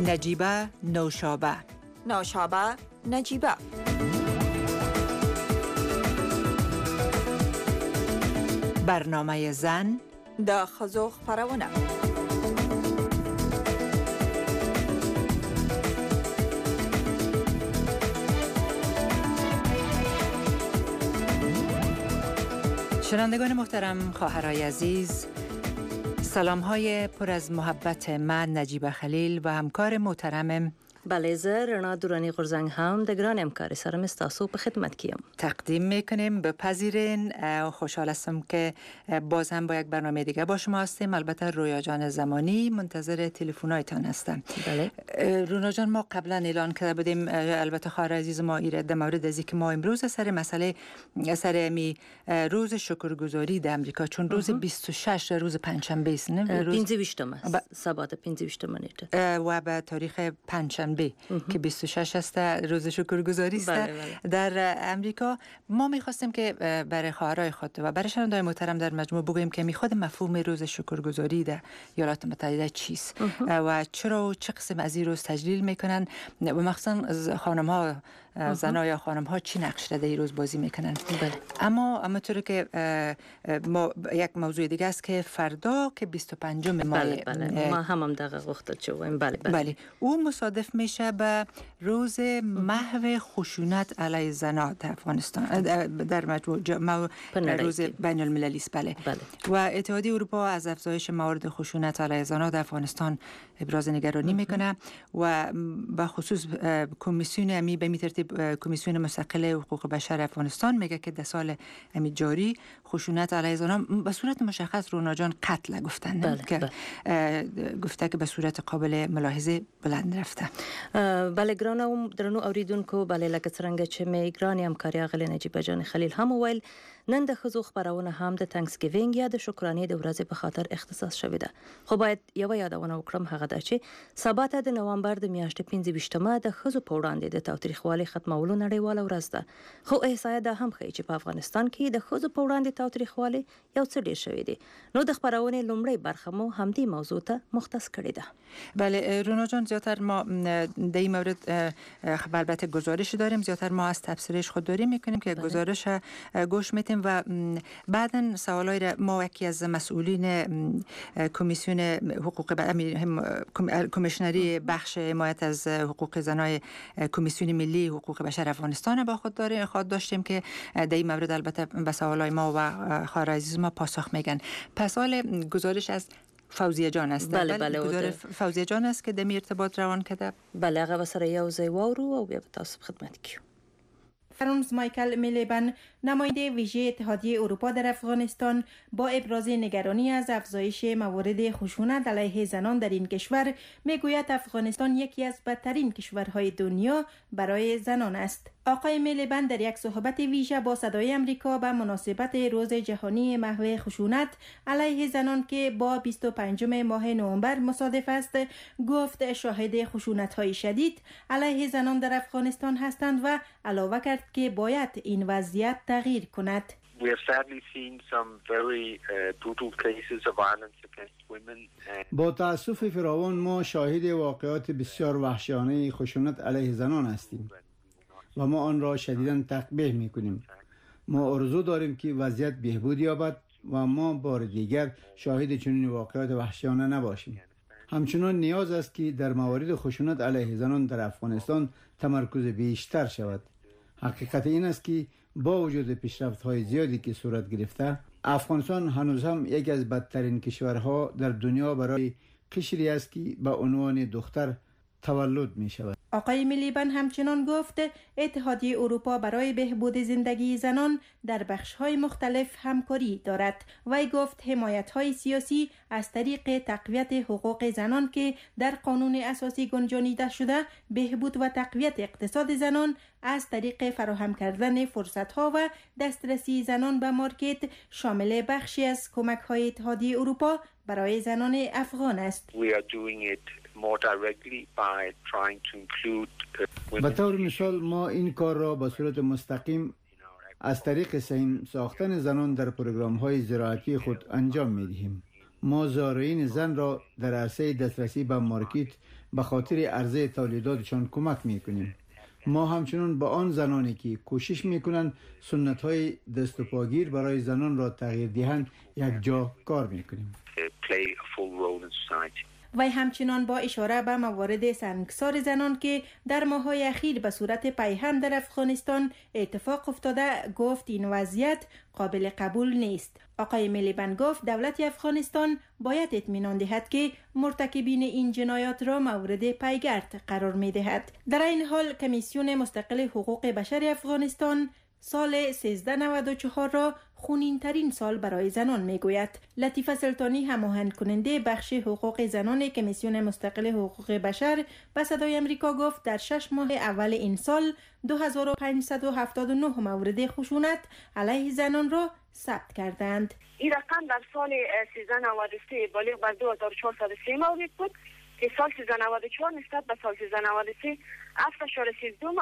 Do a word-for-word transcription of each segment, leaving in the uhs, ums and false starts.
نجیبه نوشابه، نوشابه نجیبه. برنامه زن د ښځو خپرونه. شنوندگان محترم، خواهرای عزیز، سلام های پر از محبت من نجیبه خلیل و همکار محترمم بله زه رنا دورانی غرزنگ هم د ګران همکار سره مستاسو په خدمت کیم تقدیم میکنیم. بپذیرین. خوشحال هستم که باز هم با یک برنامه دیگه با شما هستیم. البته رویا جان زمانی منتظر تلفن‌هایتان هستم. بله رونا جان، ما قبلا اعلان کرده بودیم، البته خواهر عزیز ما ایره در مورد از اینکه ما امروز سر مسئله سر می روز شکرگزاری در امریکا، چون روز بیست و شش روز پنجشنبه است، نه روز پنځه ویشتم است، سبات پنځه ویشتم نیټه و به تاریخ پنجشنبه که بیست و شش است روز شکرگزاری است. بله بله. در امریکا ما می‌خواستیم که برای خواهرای خود و برای شنونده‌های محترم در مجموع بگوییم که می‌خواد مفهوم روز شکرگزاری در ایالات متحده چیست و چرا و چه قسم از این روز تجلیل میکنن و مخصوصا خانم‌ها، زن‌ها یا خانم‌ها چی نقش در این روز بازی میکنن. بله. اما همونطور که ما یک موضوع دیگه است که فردا که بیست و پنجم ماه، بله بله ما هم هم دقیق وقت چه بله بله بله او مصادف میشه به روز محو خشونت علیه زنان در افغانستان، در مجموع مو... روز بین المللی است. بله. بله. و اتحادیه اروپا از افزایش موارد خشونت علیه زنان در افغانستان ابراز نگرانی میکنه و به خصوص کمیسیون امی به ترتیب کمیسیون مستقل حقوق بشر افغانستان میگه که در سال امی جاری خشونت علیه زنان به صورت مشخص رونا جان قتل گفتن. بله. که بله. گفته که به صورت قابل ملاحظه بلند رفته. بله ګرانه او درنو اوریدونکو، بله لکه څنګه چې مې ګرانې همکاري اغلې نجیبه جان خلیل هم وویل، نن د ښځو خپرونه هم د تانکسګیوینګ یا د شکرانې د ورځې په خاطر اختصاص شوې ده. خو باید یوه یادونه وکړم، هغه دا چې سبا ته د نوامبر د میاشتې پنځه ویشتمه د ښځو په وړاندې د تاوتریخوالي ختمولو نړیواله ورځ ده. خو احصایه دا هم ښیي چې په افغانستان کې د ښځو په وړاندې تاوتریخوالي یو څه ډېر شوی دی. نو د خپرونې لومړۍ برخه مو همدې موضوع ته مختص کړې ده. بله رونا جان، زیاتر ما در این مورد البته گزارش داریم، زیاتر ما از تبصرهش خودداری میکنیم که بله. گزارش گوش میتیم و بعداً سوالای را ما یکی از مسئولین کمیسیون حقوق کمیشنری بخش حمایت از حقوق زنای کمیسیون ملی حقوق بشر افغانستان با خود داره خود داشتیم که در این مورد البته به سوالای ما و خواهر عزیز ما پاسخ میگن. پس حال گزارش از فوزیه جان است. بله بله گزارش فوزیه جان است که دمی ارتباط روان کرده. بله هغه سره یو ځای واورو او بیا به تاسو خدمت کیو. فرانس مایکل میلیبن، نماینده ویژه اتحادیه اروپا در افغانستان، با ابراز نگرانی از افزایش موارد خشونت علیه زنان در این کشور میگوید افغانستان یکی از بدترین کشورهای دنیا برای زنان است. آقای میلیبن در یک صحبت ویژه با صدای امریکا به مناسبت روز جهانی محو خشونت علیه زنان که با بیست و پنجم ماه نوامبر مصادف است گفت شاهد خشونت‌های شدید علیه زنان در افغانستان هستند و علاوه کرد که باید این وضعیت تغییر کند. We have sadly seen some very uh, brutal cases of violence against women. با تأسف فراوان ما شاهد واقعات بسیار وحشیانه خشونت علیه زنان هستیم و ما آن را شدیداً تقبیح می‌کنیم. ما آرزو داریم که وضعیت بهبود یابد و ما بار دیگر شاهد چنین واقعات وحشیانه نباشیم. همچنان نیاز است که در موارد خشونت علیه زنان در افغانستان تمرکز بیشتر شود. حقیقت این است که با وجود پیشرفت‌های زیادی که صورت گرفته، افغانستان هنوز هم یکی از بدترین کشورها در دنیا برای قشری است که به عنوان دختر تولد می شود. آقای میلیبن همچنان گفت اتحادیه اروپا برای بهبود زندگی زنان در بخش‌های مختلف همکاری دارد. وی گفت حمایت‌های سیاسی از طریق تقویت حقوق زنان که در قانون اساسی گنجانیده شده، بهبود و تقویت اقتصاد زنان از طریق فراهم کردن فرصت‌ها و دسترسی زنان به مارکت شامل بخشی از کمک‌های اتحادیه اروپا برای زنان افغان است. به طور مثال ما این کار را به صورت مستقیم از طریق سهم ساختن زنان در پروگرام‌های زراعتی خود انجام می‌دهیم. ما زارعین زن را در عرصه دسترسی به مارکت به خاطر عرضه تولیداتشان کمک میکنیم. ما همچنین با آن زنانی که کوشش میکنند سنت های دست و پاگیر برای زنان را تغییر دهند یک جا کار میکنیم. وی همچنان با اشاره به موارد سنگسار زنان که در ماه‌های اخیر به صورت پیهم در افغانستان اتفاق افتاده گفت این وضعیت قابل قبول نیست. آقای میلیبند گفت دولت افغانستان باید اطمینان دهد که مرتکبین این جنایات را مورد پیگرد قرار می دهد. در این حال کمیسیون مستقل حقوق بشر افغانستان سال سیزده نود و چهار را خونین ترین سال برای زنان می گوید. لطیفه سلطانی هماهنگ کننده بخش حقوق زنان کمیسیون مستقل حقوق بشر به صدای امریکا گفت در شش ماه اول این سال دو هزار و پانصد و هفتاد و نه مورد خشونت علیه زنان را ثبت کردند. این رقم در سال سیزده نود و سه بالغ بر دو هزار و چهارصد و سه مورد بود که سال سیزده نود و چهار نسبت به سال سیزده نود و سه هفت اشاره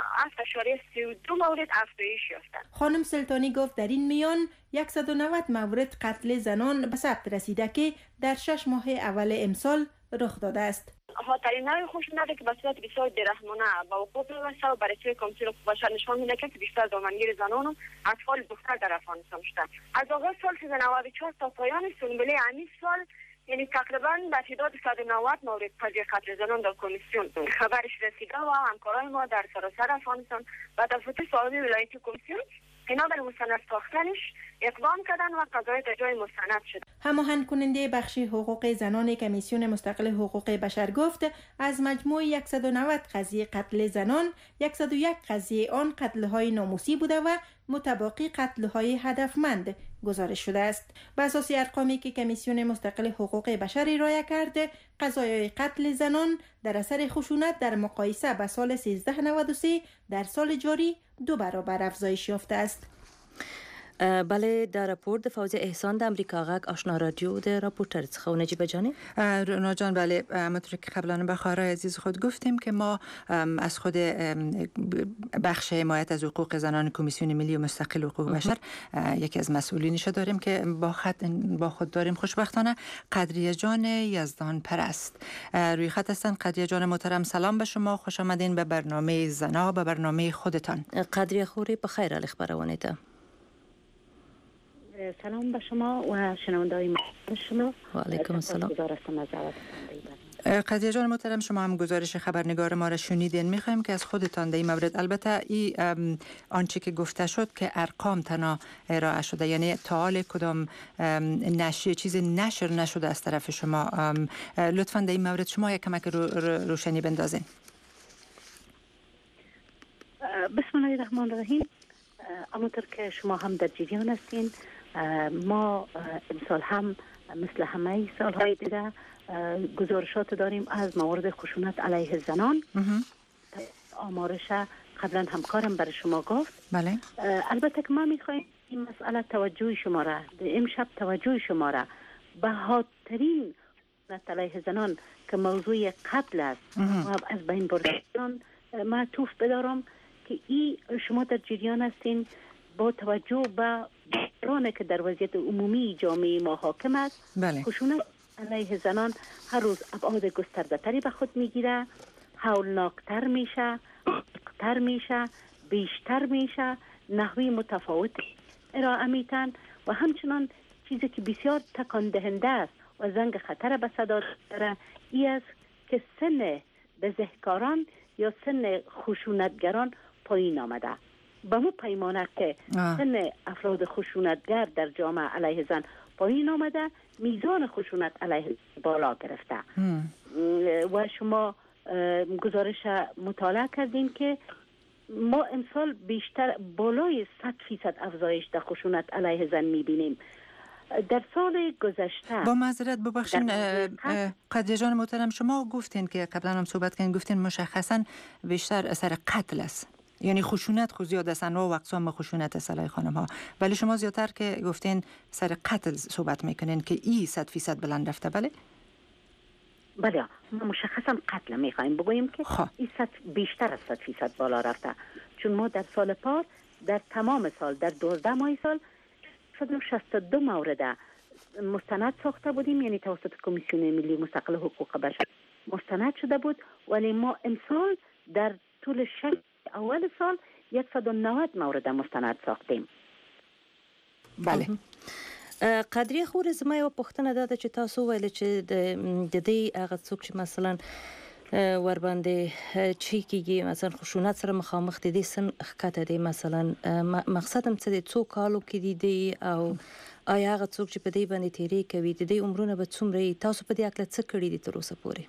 سی و دو مورد افزایش یافتند. خانم سلطانی گفت در این میان صد و نود مورد قتل زنان به ثبت رسیده که در شش ماه اول امسال رخ داده است. خاطرین نوع خشونتی که به صورت بسیار بی‌رحمانه با وقوع پیوسته و برای توی کمیسیون حقوق بشر نشان می‌دهد که بیشتر دامنگیر زنان و اطفال دختر در افغانستان شدند. از آغاز سال سیزده نود و چهار تا پایان سنبله همین سال یعنی تقریبا به تعداد صد و نود مورد قضیه قتل زنان در کمیسیون خبرش رسیده و همکارای ما در سراسر افغانستان و دفاتر صاحب ولایت کمیسیون اینا به مستند ساختنش اقدام کردن و قضایت جای مستند شد. هماهنگ کننده بخش حقوق زنان کمیسیون مستقل حقوق بشر گفت از مجموع صد و نود قضیه قتل زنان صد و یک قضیه آن قتل‌های ناموسی بوده و متباقی قتل‌های هدفمند گزارش شده است. بر اساس ارقامی که کمیسیون مستقل حقوق بشر ارائه کرده، قضایای قتل زنان در اثر خشونت در مقایسه با سال سیزده نود و سه در سال جاری دو برابر افزایش یافته است. بله، در راپورت فوز احسان د امریکا غږ آشنا رادیو د راپورتر څخه نجیبه جانی. رونا جان، بله، همونطور که قبلا به خواهرای عزیز خود گفتیم که ما از خود بخش حمایت از حقوق زنان کمیسیون ملی و مستقل حقوق بشر یکی از مسئولینش داریم که با خط با خود داریم. خوشبختانه قدریه جان یزدان پرست روی خط هستند. قدریه جان محترم، سلام به شما، خوش آمدین به برنامه زنا، به برنامه خودتان. قدریه خوری بخیر علی خبرونیته. سلام به شما و شنونده‌های محترم شما. و علیکم السلام. قدریه جان محترم، شما هم گزارش خبرنگار ما را شنیدین. می‌خوایم که از خودتان در این مورد، البته این آنچه که گفته شد که ارقام تنها ارائه شده، یعنی تا حال کدام نشریه چیز نشر نشده از طرف شما، لطفاً در این مورد شما یک کمک رو روشنی بندازین. بسم الله الرحمن الرحیم. همونطور که شما هم در جریان هستین، ما امسال هم مثل همه سالهای دیگه گزارشات داریم از موارد خشونت علیه زنان. آمارش قبلا همکارم برای شما گفت. بله. البته که ما میخوایم این مسئله توجه شما را، امشب توجه شما را به حادترین خشونت علیه زنان که موضوع قتل است و از بین بردن معطوف بدارم که ای شما در جریان هستین با توجه به بحرانی که در وضعیت عمومی جامعه ما حاکم است. بله. خشونت علیه زنان هر روز ابعاد گسترده تری به خود میگیره، هولناکتر میشه، تر میشه، بیشتر میشه، نحوی متفاوت ارائه میتن و همچنان چیزی که بسیار تکان دهنده است و زنگ خطر به صدا داره ای است که سن بزهکاران یا سن خشونتگران پایین آمده. با مو پیمانه که آه. سن افراد خشونتگر در جامعه علیه زن پایین آمده، میزان خشونت علیه بالا گرفته. ام. و شما گزارش مطالعه کردین که ما امسال بیشتر بالای صد فیصد افزایش در خشونت علیه زن میبینیم. در سال گذشته با معذرت ببخشین قدریه جان محترم، شما گفتین که قبلا هم صحبت کردین، گفتین مشخصا بیشتر اثر قتل است، یعنی خشونت خود زیاد است، انواع و اقسام خشونت است علیه خانم ها، ولی شما زیادتر که گفتین سر قتل صحبت میکنین که ای صد فیصد بلند رفته. بله بله، ما مشخصا قتل میخوایم بگوییم که این صد بیشتر از صد فیصد بالا رفته، چون ما در سال پار در تمام سال در دوازده ماه سال صد و شصت و دو مورد مستند ساخته بودیم، یعنی توسط کمیسیون ملی مستقل حقوق بشر مستند شده بود، ولی ما امسال در طول شش اول سال صد و نود مورد مستند ساختیم. بله. قدری خور زما یو پوښتنه ده چې تاسو ویل چې د دې هغه څوک چې مثلا ور باندې چې کېږي مثلا خشونت سره مخامخ دي سن ښکته دي، مثلا مقصد هم څه دی، څو کالو کې دي دی او آیا هغه څوک چې په دې باندې تیری کوي د دې عمرونه به څومره، تاسو په دې اړه څه کړی دي تر اوسه پورې؟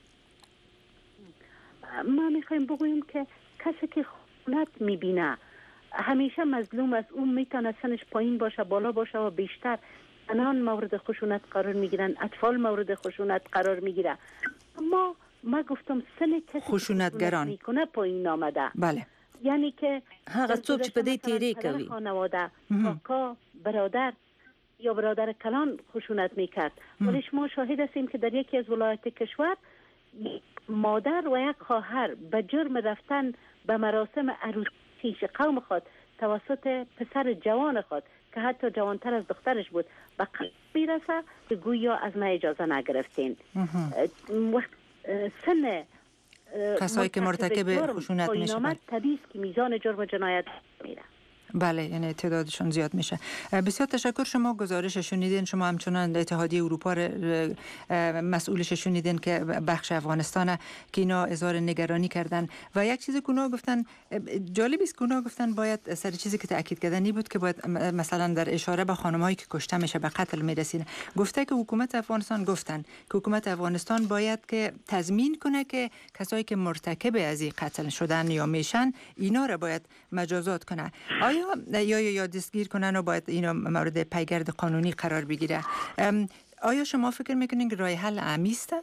ما میخوایم بگوییم که کسی که خشونت میبینه همیشه مظلوم است. اون میتونه سنش پایین باشه بالا باشه و بیشتر زنان مورد خشونت قرار میگیرن، اطفال مورد خشونت قرار میگیره. اما ما گفتم سن کسی خشونتگران میکنه پایین آمده. بله. یعنی که هغه څوک چې په دې تیری کوي، خانواده، کاکا، برادر یا برادر کلان خشونت میکرد. ولی شما شاهد هستیم که در یکی از ولایت کشور مادر و یک خواهر به جرم رفتن به مراسم عروسی قوم خود توسط پسر جوان خود که حتی جوانتر از دخترش بود به قتل میرسه که گویا از ما اجازه نگرفتین. وقت سن کسایی که مرتکب خشونت میشه طبیعی است که میزان جرم و جنایت میره. بله، یعنی تعدادشون زیاد میشه. بسیار تشکر. شما گزارش شنیدین، شما همچنان اتحادیه اروپا مسئولش شنیدین که بخش افغانستان که اینا اظهار نگرانی کردن و یک چیزی که اونا گفتن جالب است که اونا گفتن باید سر چیزی که تاکید کردنی بود که باید مثلا در اشاره به خانمایی که کشته میشه به قتل میرسین، گفته که حکومت افغانستان گفتن که حکومت افغانستان باید که تضمین کنه که کسایی که مرتکب از این قتل شدن یا میشن اینا را باید مجازات کنه. آیا یا یا دستگیر کنن و باید اینا مورد پیگرد قانونی قرار بگیره؟ آیا شما فکر میکنین که راه حل عملی است؟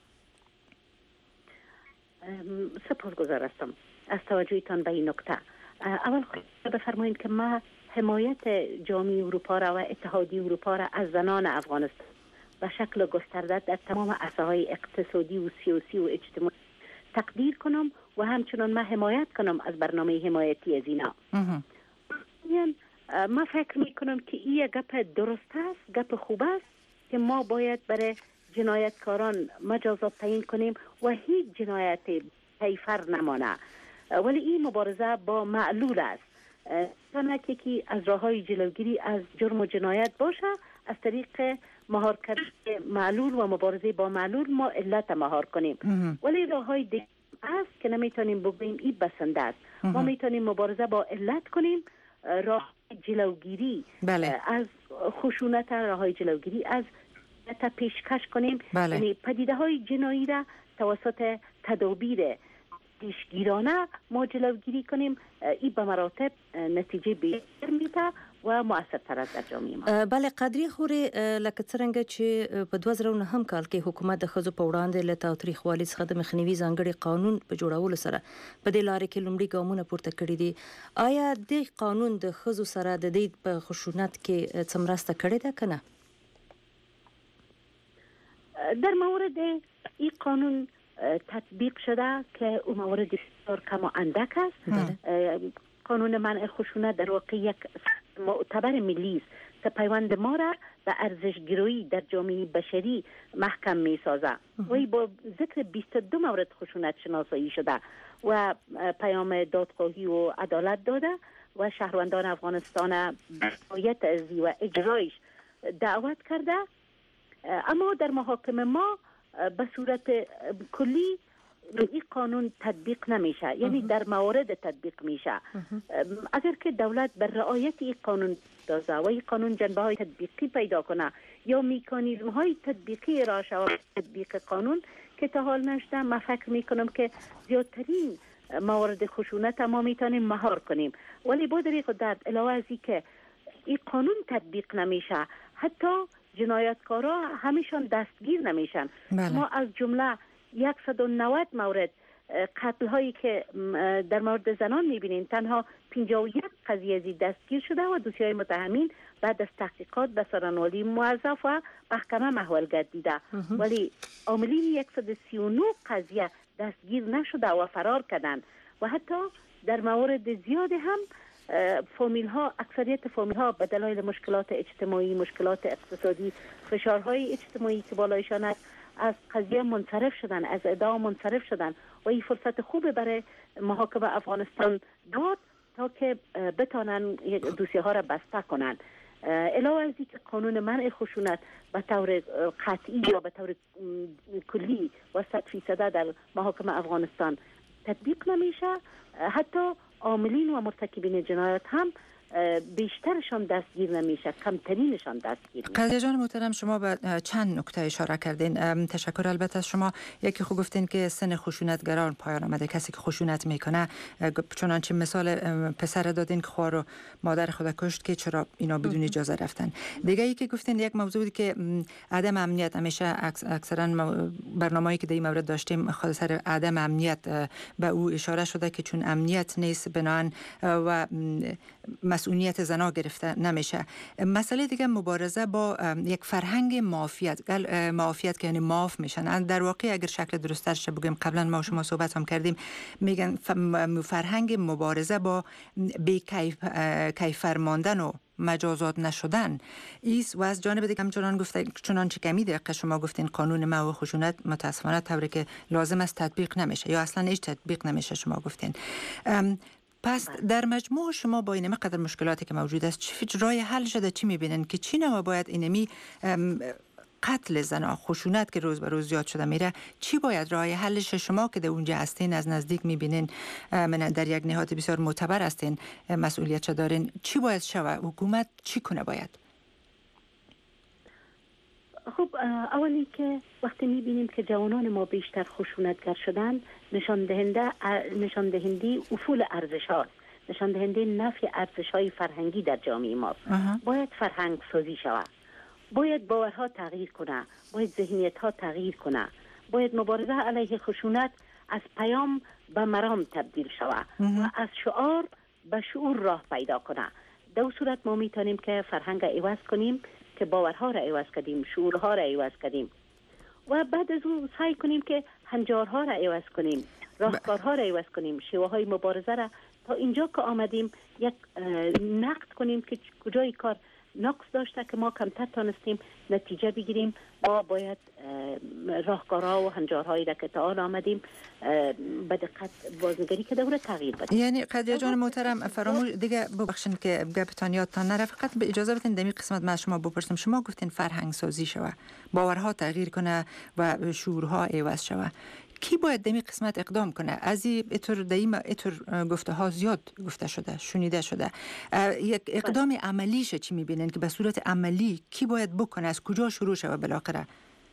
سپاسگزار هستم از توجهتان به این نکته. اول خواهد بفرمایید که ما حمایت جامعه اروپا را و اتحادیه اروپا را از زنان افغانستان به شکل گسترده در تمام عرصه‌های اقتصادی و سیاسی و اجتماعی تقدیر کنم و همچنان ما حمایت کنم از برنامه حمایتی از اینا. ما فکر میکنم که این گپ درست است، گپ خوب است که ما باید برای جنایتکاران مجازات تعیین کنیم و هیچ جنایت پیفر نمانه. ولی این مبارزه با معلول است. تا که از راههای جلوگیری از جرم و جنایت باشه، از طریق مهار کردن معلول و مبارزه با معلول ما علت مهار کنیم. ولی راههای دیگه است که نمیتونیم بگوییم این بسنده است. ما میتونیم مبارزه با علت کنیم، راه جلوگیری بله. از خشونت، راه جلوگیری از پیشکش کنیم. بله. یعنی پدیده های جنایی را توسط تدابیر پیشگیرانه ما جلوگیری کنیم. این به مراتب نتیجه بهتر میده و مؤثرتر است در جامعه ما. بله. قدری خوري لکه څنګه چې په دوه زره نه هم کال کې حکومت د ښځو په وړاندې له تاوتریخوالي څخه د مخنیوي ځانګړي قانون په جوړولو سره په دې لارې کې لومړي ګامونه پورته کړي دي. آیا د قانون د ښځو سره د دې په خشونت کې څه مرسته کړې ده که نه؟ در مورد این قانون تطبیق شده که اون مورد بسیار کم و اندک است. قانون منع خشونت در واقع یک معتبر ملی است که پیوند ما را به ارزش‌گرایی در جامعه بشری محکم می‌سازد. و با ذکر بیست و دو مورد خشونت شناسایی شده و پیام دادخواهی و عدالت داده و شهروندان افغانستان رعایت از و اجرایش دعوت کرده. اما در محاکم ما به صورت کلی این قانون تطبیق نمیشه، یعنی در موارد تطبیق میشه. اگر که دولت بر رعایت این قانون دازه و این قانون جنبه های تطبیقی پیدا کنه یا میکانیزم های تطبیقی را شود تطبیق قانون که تا حال نشده، من فکر میکنم که زیادترین موارد خشونت ما میتونیم مهار کنیم. ولی با دریق درد علاوه از این که این قانون تطبیق نمیشه، حتی جنایتکارا همیشان دستگیر نمیشن. بله. ما از جمله صد و نود مورد قتل هایی که در مورد زنان میبینیم تنها پنجاه و یک قضیه ازی دستگیر شده و دوسیه متهمین بعد از تحقیقات به سرانوالی موظف و محکمه محول گردیده. ولی عاملین صد و سی و نه قضیه دستگیر نشده و فرار کردند و حتی در موارد زیاد هم فامیل ها، اکثریت فامیل ها به دلایل مشکلات اجتماعی، مشکلات اقتصادی، فشارهای اجتماعی که بالایشان است، از قضیه منصرف شدن، از ادعا منصرف شدن و این فرصت خوبه برای محاکمه افغانستان داد تا که بتانن دوسیه ها را بسته کنن. علاوه از اینکه قانون منع خشونت به طور قطعی یا به طور کلی و صد فیصده در محاکمه افغانستان تطبیق نمیشه، حتی عاملین و مرتکبین جنایت هم بیشترشان دستگیر نمیشه، کمترینشان دستگیر میشه. قضیه جان محترم، شما به چند نکته اشاره کردین. تشکر البته از شما. یکی خود گفتین که سن خشونتگران پایان آمده، کسی که خشونت میکنه، چنانچه مثال پسر دادین که خواهر و مادر خود کشت که چرا اینا بدون اجازه رفتن. دیگه ای که گفتین یک موضوع بود که عدم امنیت، همیشه اکثرا برنامه‌ای که در این مورد داشتیم خود سر عدم امنیت به او اشاره شده که چون امنیت نیست بنان و مسئولیت زنا گرفته نمیشه. مسئله دیگه مبارزه با یک فرهنگ معافیت، معافیت که یعنی معاف میشن. در واقع اگر شکل درستش بگیم، قبلا ما شما صحبت هم کردیم، میگن فرهنگ مبارزه با بی‌کیف کیفرماندن و مجازات نشدن ایست. و از جانب دیگه همچنان گفته چنانچه کمی دقیقه شما گفتین قانون منع و خشونت متاسفانه طوری که لازم است تطبیق نمیشه یا اصلا هیچ تطبیق نمیشه شما گفتین. پس در مجموع شما با این مقدار مشکلاتی که موجود است چه رای حل شده؟ چی میبینن که چی نما باید اینمی قتل زنا، خشونت که روز به روز زیاد شده میره، چی باید راه حلش؟ شما که در اونجا هستین، از نزدیک میبینین، من در یک نهاد بسیار معتبر هستین، مسئولیت دارین، چی باید شوه؟ حکومت چی کنه باید؟ خب اولی که وقتی میبینیم که جوانان ما بیشتر خشونتگر شدن، نشان دهنده نشان دهنده افول ارزش هاست، نشان دهنده نفی ارزش های فرهنگی در جامعه ما. باید فرهنگ سازی شود، باید باورها تغییر کنه، باید ذهنیت ها تغییر کنه، باید مبارزه علیه خشونت از پیام به مرام تبدیل شود و از شعار به شعور راه پیدا کنه. در اون صورت ما میتونیم که فرهنگ عوض کنیم، که باورها را عوض کردیم، شعورها را عوض کردیم و بعد از اون سعی کنیم که هنجارها را عوض کنیم، راهکارها را عوض کنیم، شیوه های مبارزه را تا اینجا که آمدیم یک نقد کنیم که کجای کار نقص داشته که ما کمتر تانستیم نتیجه بگیریم. ما باید راهکارها و هنجارهایی را که تا آن آمدیم به دقت بازنگری که دوره تغییر بدیم. یعنی قضیه جان محترم فراموش دیگه ببخشید که گپتان یادتان نره، فقط به اجازه بدین دمی قسمت من شما بپرسم. شما گفتین فرهنگ سازی شوه، باورها تغییر کنه و شعورها عوض شوه. کی باید دمی قسمت اقدام کنه؟ از اینطور دیم اینطور گفته ها زیاد گفته شده، شنیده شده. یک اقدام عملیشه چی میبینن که به صورت عملی کی باید بکنه؟ از کجا شروع شوه بالاخره؟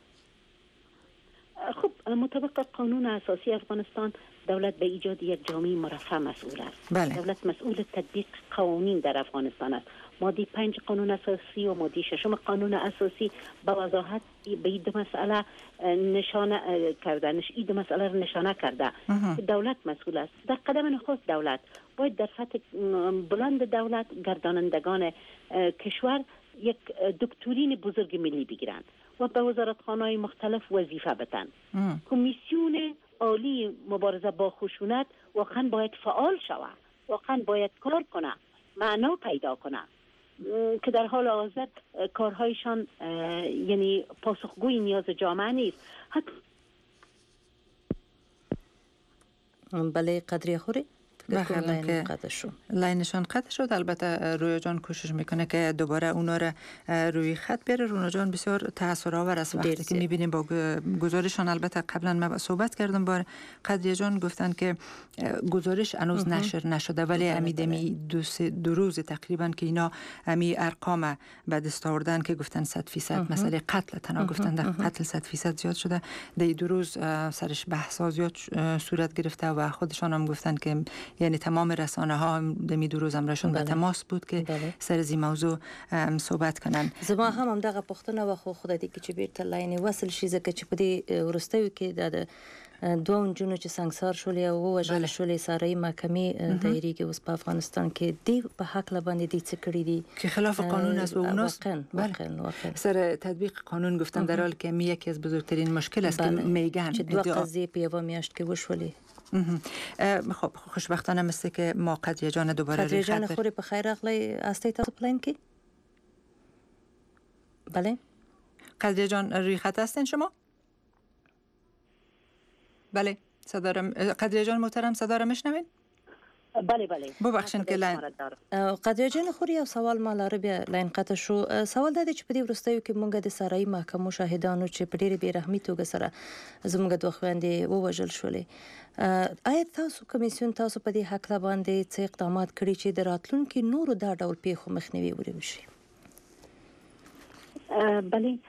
خب مطابق قانون اساسی افغانستان دولت به ایجاد یک جامعه مرفه مسئول است. بله. دولت مسئول تطبیق قوانین در افغانستان است. ماده پنج قانون اساسی و ماده ششم قانون اساسی به وضاحت به این دو مسئله نشانه کرده، این دو مسئله را نشانه کرده. دولت مسئول است. در قدم نخست دولت باید در سطح بلند دولت گردانندگان کشور یک دکترین بزرگ ملی بگیرند و به وزارتخانه‌های مختلف وظیفه بدن. کمیسیون عالی مبارزه با خشونت واقعا باید فعال شود، واقعا باید کار کنه، معنا پیدا کنه که در حال حاضر کارهایشان یعنی پاسخگوی نیاز جامعه نیست. حتی بله قدری خوری بخیر که لاینشان قطع شد. البته رویا جان کوشش میکنه که دوباره اونا رو روی خط بیاره. رویا جان بسیار تاثیرآور است وقتی که میبینیم با گزارشان. البته قبلا من صحبت کردم با قدری جان، گفتن که گزارش هنوز نشر نشده ولی امیدمی دو, دو روز تقریبا که اینا امی ارقام به دست آوردن که گفتن صد فیصد مسئله قتل تنها گفتن در قتل صد فیصد زیاد شده. در دو روز سرش بحث زیاد صورت گرفته و خودشان هم گفتن که یعنی تمام رسانه ها دمی دو روز امرشون به تماس بود که بله. سر از این موضوع صحبت کنن. زما هم هم دغه پښتنه و خو خدای دې چې بیرته لاینې وصل شي ځکه چې په دې ورستیو کې د دوه نجونو چې سنگسار شولې او ووژل شولې سارای محکمې دایریږي اوس په افغانستان کې دی په حق لباندې دی څه کړی دي که خلاف قانون است و اوناست واقعا واقعا واقعا سر تطبیق قانون گفتن در حالی که یکی از بزرگترین مشکل است که میگن چې دوه قضیه په یو میاشت کې وشولې. خب خوشبختانه مثل که ما قدریه جان دوباره قدریه جان خوری په خیر اغلی استی تاسو پلان کې. بله قدریه جان روی خط هستین شما؟ بله صدا را قدریه جان محترم صدا را میشنوین؟ بله بله ببخشید که لین قدریه جان خوري یو سوال ما لاره بیا لین قطع شو. سوال دا دی چې په دې وروستیو کې مونږ د سارای محکمو شاهدانو چې په ډېرې بېرحمۍ توګه سره زموږ دوه خویندې ووژل شولې، آیا تاسو کمیسیون تاسو په دې هکله باندې څه اقدامات کړي چې د راتلونکي نورو دا ډول پیښو مخنیوی وشي؟ بله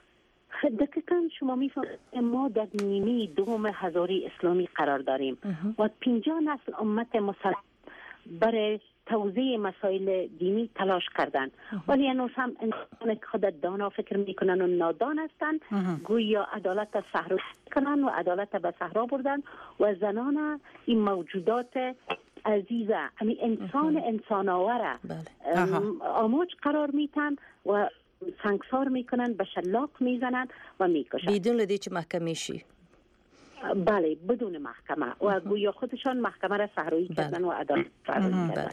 دقیقا شما میفهمید ما در نیمه دوم هزاره اسلامی قرار داریم و پنجاه نسل امت مسلمان برای توزیع مسائل دینی تلاش کردن، ولی هنوز هم انسان که خود دانا فکر میکنن و نادان هستند، گویا عدالت صحرا کنن و عدالت به صحرا بردن و زنان این موجودات عزیزه یعنی انسان انسان آوره آموج قرار میتن و سنگسار میکنن، به شلاق میزنن و میکشن بدون لدی چه محکمه شی. بله بدون محکمه و گویا خودشان محکمه را صحرایی کردن و عدالت صحرایی کردن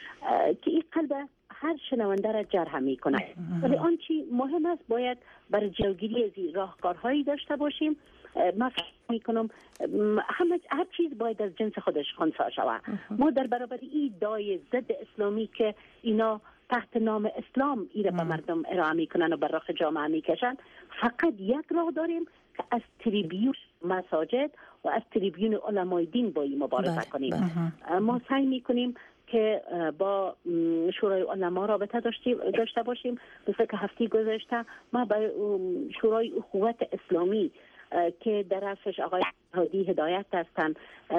که این قلب هر شنونده را جرح میکنه. ولی آنچه مهم است باید برای جلوگیری از راهکارهایی داشته باشیم. من فکر میکنم همه هر چیز باید از جنس خودش خنثی شود. ما در برابر این ادعای ضد اسلامی که اینا تحت نام اسلام ایره به مردم ارائه میکنن و بر رخ جامعه میکشن، فقط یک راه داریم که از تریبیون مساجد و از تریبیون علمای دین با این مبارزه کنیم. ما سعی میکنیم که با شورای علما رابطه داشته باشیم. مثل که هفته گذشته ما با شورای اخوت اسلامی که در رأسش آقای هادی هدایت هستند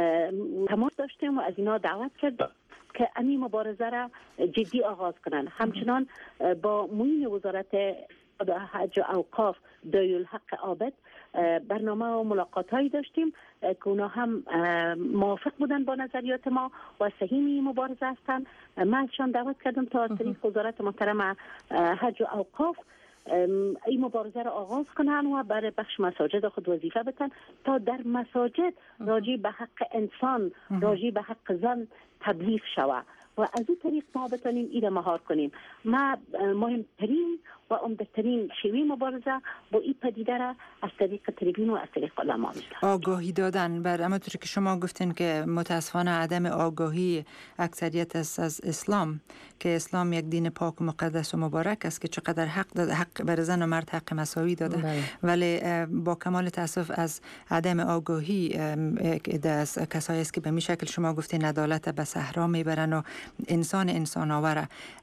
تماس داشتیم و از اینا دعوت کردیم که این مبارزه را جدی آغاز کنند. همچنان با معین وزارت حج و اوقاف دایالحق عابد برنامه و ملاقات هایی داشتیم که اونا هم موافق بودن با نظریات ما و صحیح این مبارزه هستند. من ازشان دعوت کردم تا از طریق وزارت محترم حج و اوقاف این مبارزه را آغاز کنن و برای بخش مساجد خود وظیفه بتن تا در مساجد راجع به حق انسان، راجع به حق زن تبلیغ شود و از این طریق ما بتانیم این مهار کنیم. ما مهمترین و عمده‌ترین شیوه مبارزه با این پدیده را از طریق تریبیون و از طریق علما میشه. آگاهی دادن بر همونطوری که شما گفتین که متاسفانه عدم آگاهی اکثریت است از اسلام، که اسلام یک دین پاک و مقدس و مبارک است که چقدر حق داده، حق بر زن و مرد حق مساوی داده بله. ولی با کمال تاسف از عدم آگاهی از کسایی است که به می شکل شما گفتین عدالت به صحرا میبرن و انسان انسان آوره.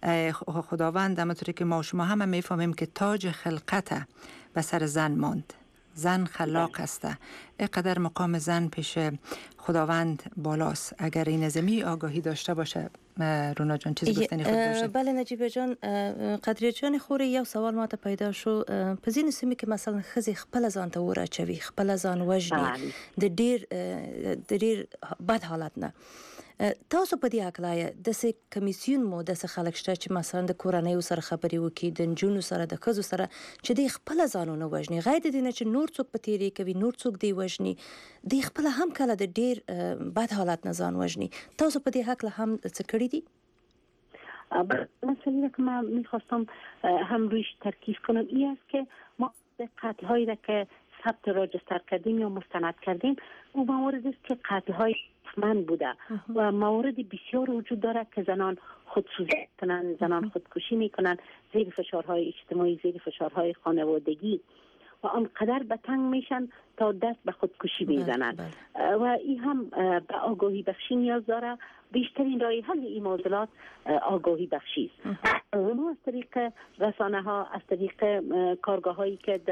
خداوند همونطوری که ما شما همه میفهمیم که تاج خلقت به سر زن ماند، زن خلاق است، اینقدر مقام زن پیش خداوند بالاست. اگر این نظمی آگاهی داشته باشه رونا جان چیز گفتنی خود داشته؟ بله نجیب جان، قدریه جان خوری یو سوال ما ته پیدا شو په ځینې سیمې کې مثلا ښځې خپله ځان ته اور اچوي، خپله ځان وژني د ډېر د ډېر بد حالت نه. تاسو په دې هکله داسې کمیسیون مو داسې خلک شته چې مثلا د کورنیو سره خبرې وکړي، د نجونو سره د ښځو سره چې دوی خپله ځانونه وژني، غیر د دې نه چې نور څوک په تیری کوي، نور څوک دی وژني، دوی خپله هم کله د ډېر بد حالت نه ځان وژني. تاسو په دې هکله هم څه کړي دي؟ مسئله که من میخواستم هم رویش ترکیز کنم این است که ما قتل هایی را که ثبت راجستر کردیم یا مستند کردیم او موارد است که قتل های من بوده و موارد بسیار وجود داره که زنان خودسوزی کنن، زنان خودکشی میکنن زیر فشارهای اجتماعی، زیر فشارهای خانوادگی و آنقدر به تنگ میشن تا دست به خودکشی میزنن و این هم به آگاهی بخشی نیاز داره. بیشترین راه حل این معضلات آگاهی بخشی است. ما از طریق رسانه ها، از طریق کارگاه هایی که در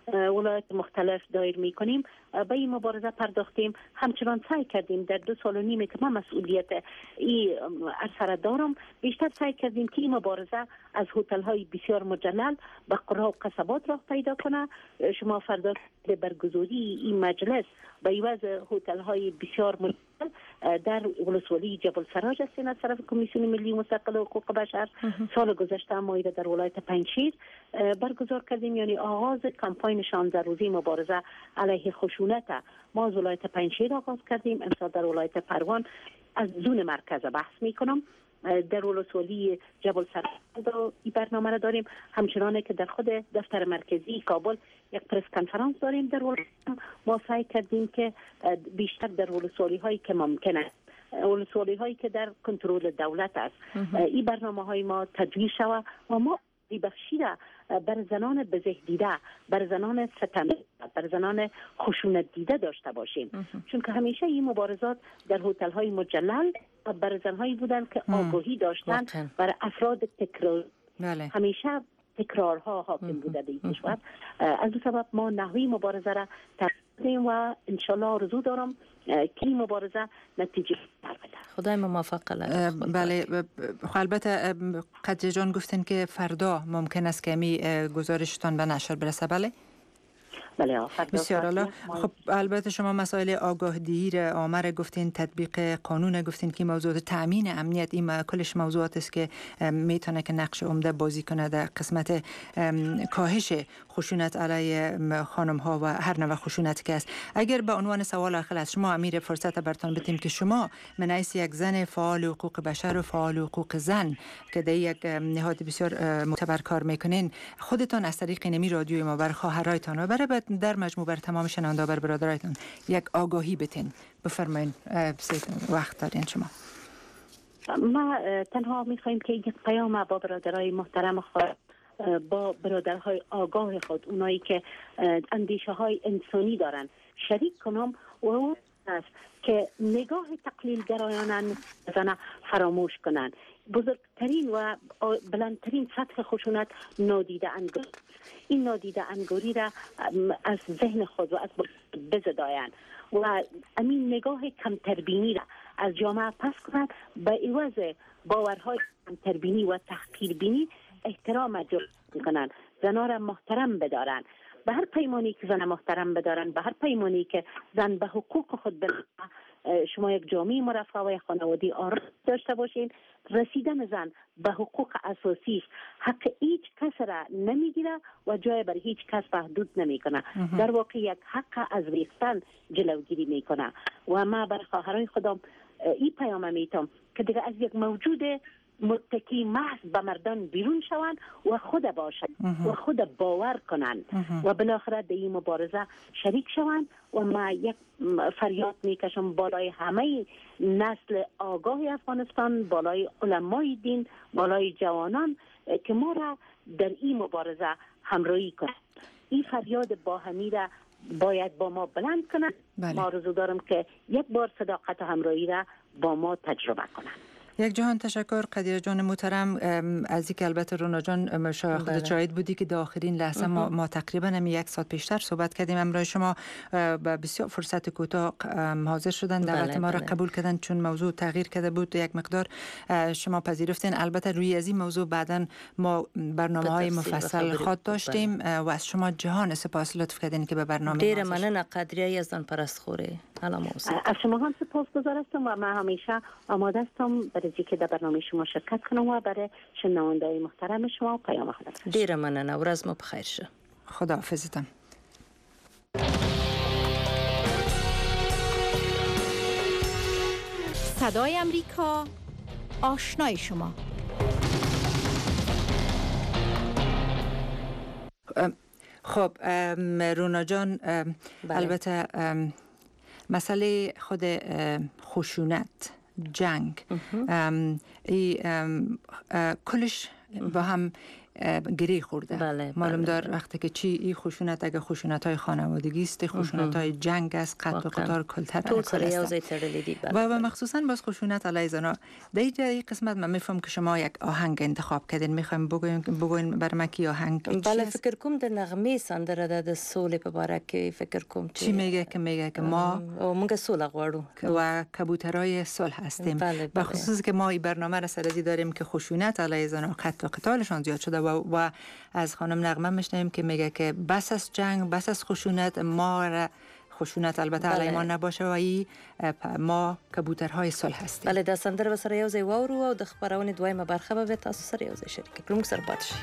ولایت مختلف دایر می کنیم به این مبارزه پرداختیم. همچنان سعی کردیم در دو سال و نیمه که من مسئولیت این عرصه دارم بیشتر سعی کردیم که این مبارزه از هتل های بسیار مجلل به قرى و قصبات راه پیدا کنه. شما فردا به برگزاری این مجلس به عوض هتل های بسیار مجلل در ولسوالی جبل سراج هستیم از طرف کمیسیون ملی مستقل حقوق بشر. سال گذشته ما در ولایت پنجشیر برگزار کردیم، یعنی آغاز کمپاین شانزده روزی مبارزه علیه خشونت ما از ولایت پنجشیر آغاز کردیم. امسال در ولایت پروان از زون مرکز بحث میکنم، در ولسوالی جبل سراج این برنامه را داریم. همچنانه که در خود دفتر مرکزی کابل یک پرس کنفرانس داریم. در ولسوالی ما سعی کردیم که بیشتر در ولسوالی هایی که ممکنه، ولسوالی هایی که در کنترل دولت است، این برنامه های ما تجویز شود و ما بخشی را بر زنان بزه دیده، بر زنان ستم، بر زنان خشونت دیده داشته باشیم. چون که همیشه این مبارزات در هتل های مجلل بر زنهایی بودن که آگاهی داشتن بر افراد تکرار. بله. همیشه تکرارها حاکم بوده در این کشور. از دو سبب ما نحوی مبارزه را تقدیم و انشالله آرزو دارم که این مبارزه نتیجه بده. خدای موفق لك. بله، البته قدیر جان گفتن که فردا ممکن است که می گزارشتان به نشر برسه. بله بله بسیار عالی. خب البته شما مسائل آگاهی را آمر گفتین، تطبیق قانون گفتین که موضوع تامین امنیت این کلش موضوعات است که میتونه که نقش عمده بازی کنه در قسمت کاهش خشونت علیه خانم ها و هر نوع خشونت که است. اگر به عنوان سوال آخر از شما امیر فرصت برتان بدیم که شما من حیث یک زن فعال حقوق بشر و فعال حقوق زن که در یک نهاد بسیار معتبر کار میکنین، خودتان از طریق نمی رادیوی ما بر خواهرایتان و برای در مجموع بر تمام شنونده بر برادرایتان یک آگاهی بتین، بفرمایین. وقت دارین شما. ما تنها میخوایم که یک پیام با برادرای محترم خود، با برادرهای آگاه خود، اونایی که اندیشه های انسانی دارن شریک کنم و اون است که نگاه تقلیل گرایانه زنه فراموش کنن. بزرگترین و بلندترین سطح خشونت نادیده انگاری. این نادیده انگاری را از ذهن خود و از بزداین و امین نگاه کمتربینی را از جامعه پس کنند، به عوض باورهای کمتربینی و تحقیربینی احترام جلب کنند، زنها را محترم بدارند. به هر پیمانی که زن محترم بدارن، به هر پیمانی که زن به حقوق خود برسه، شما یک جامعه مرفه و یک خانواده آرام داشته باشین. رسیدن زن به حقوق اساسیش حق هیچ کس را نمیگیره و جای بر هیچ کس محدود نمیکنه. در واقع یک حق از ریختن جلوگیری میکنه و ما بر خواهرای خودم این پیام میتم که دیگه از یک موجود متکی محض به مردان بیرون شوند و خود باشند و خود باور کنند و بالاخره در این مبارزه شریک شوند. و ما یک فریاد میکشم بالای همه نسل آگاه افغانستان، بالای علمای دین، بالای جوانان که ما را در این مبارزه همراهی کنند. این فریاد باهمی را باید با ما بلند کنند. بله. ما آرزو دارم که یک بار صداقت و همراهی را با ما تجربه کنند. یک جهان تشکر قدیر جان محترم از اینکه البته رونا جان خود شاهد بودی که در آخرین لحظه ما, ما تقریبا هم یک ساعت پیشتر صحبت کردیم. امروز شما به بسیار فرصت کوتاه حاضر شدن، دعوت ما را قبول کردن چون موضوع تغییر کرده بود یک مقدار. شما پذیرفتین. البته روی از این موضوع بعداً ما برنامه های مفصل خود داشتیم و از شما جهان سپاس لطف کردین که به برنامه دیر مننه. قدریه یزدان پرست خوره. از شما هم سپاسگزار هستم و من همیشه آماده هستم برای که در برنامه شما شرکت کنم و برای شنونده‌های محترم شما پیام خودم. دیر مننه و روز ما بخیر شه. خدا حافظتان. صدای امریکا، آشنای شما. خب رونا جان، البته مسئله خود خشونت، جنگ، ای کلش با هم گری خورده. بله، معلوم بله، دار بله. وقتی که چی این خشونت اگه خشونت های خانوادگی است، خشونت های جنگ است، قطع و قطار کلتر تو سره یو ځای تړلې دي. و و مخصوصا باز خشونت علیه زنان. در این قسمت من میفهم که شما یک آهنگ انتخاب کردین، میخوایم بگوین بگوین بر ما کی آهنگ بله فکر کوم د نغمه سندره د سولې په باره کې فکر کوم چی میگه که میگه که ما او موږ سوله غواړو و کبوترای صلح هستیم. بله، بله. و خصوص که ما این برنامه را سرازی داریم که خشونت علیه زنان قتل و قتالشان زیاد شده و, و از خانم نغمه میشنویم که میگه که بس از جنگ، بس از خشونت، ما را خشونت البته علیه ما نباشه و ای ما کبوترهای صلح هستیم. بله دا سندره به سره یو ځای واورو او د خبرونې دویمه برخه به تاسو سره یو ځای شریک کړو. موږ سره پاتې شئ.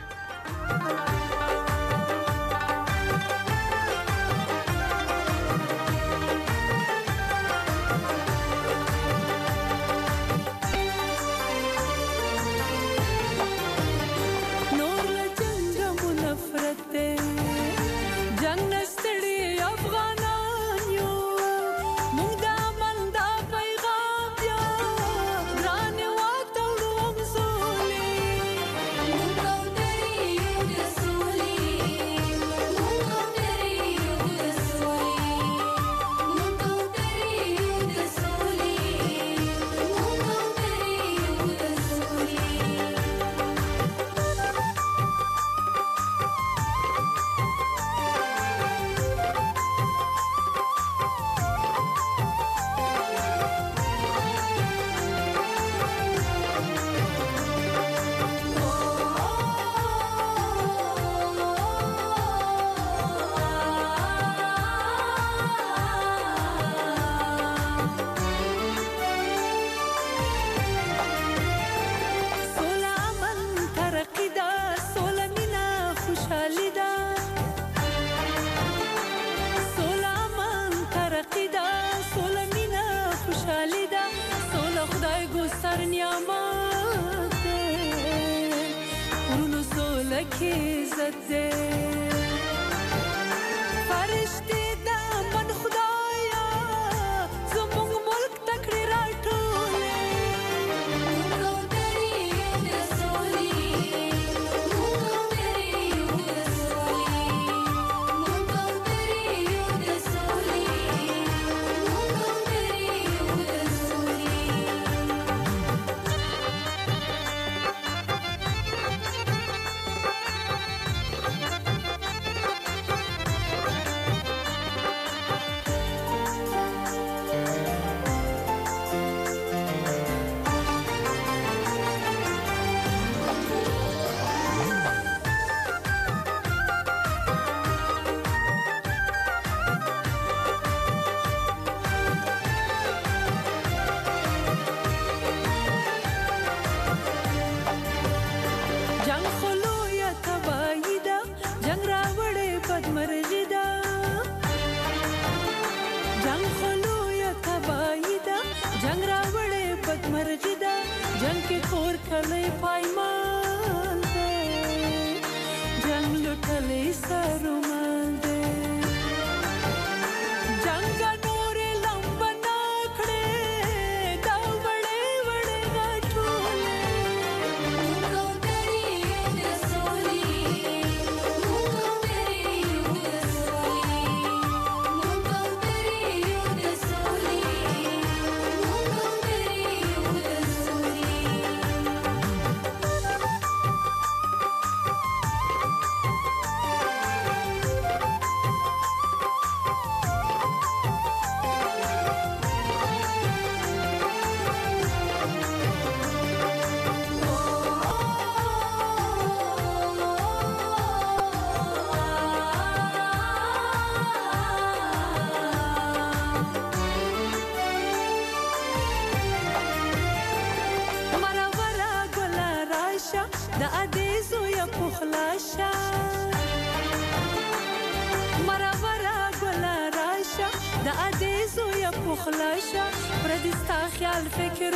خلاصه پردی ستا خیال فکر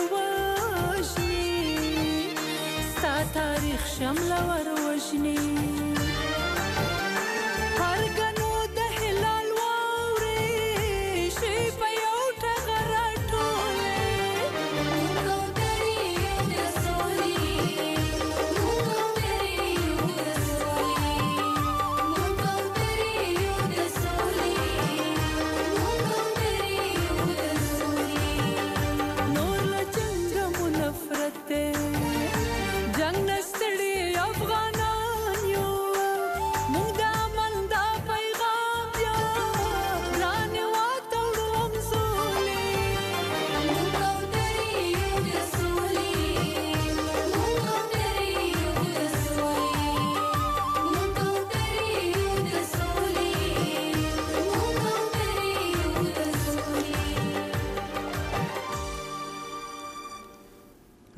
وشنی ستا تاریخ شمل ور وشنی هرګنو د هلال واوري شي په یو ټغر ټوله مونږ درې د سولي مونږ درې د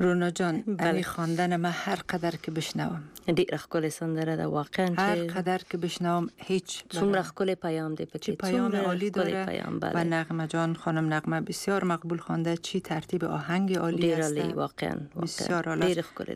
رونا جان امی خواندن ما هر قدر که بشنوم ډیره ښکلې سندره ده واقعا هر قدر که بشنوم هیچ څومره ښکلی پیام دی پکې پیام عالی داره و نغمه جان خانم نغمه بسیار مقبول خوانده چی ترتیب آهنگ عالی است ډیره واقعا بسیار عالی ډیره ښکلې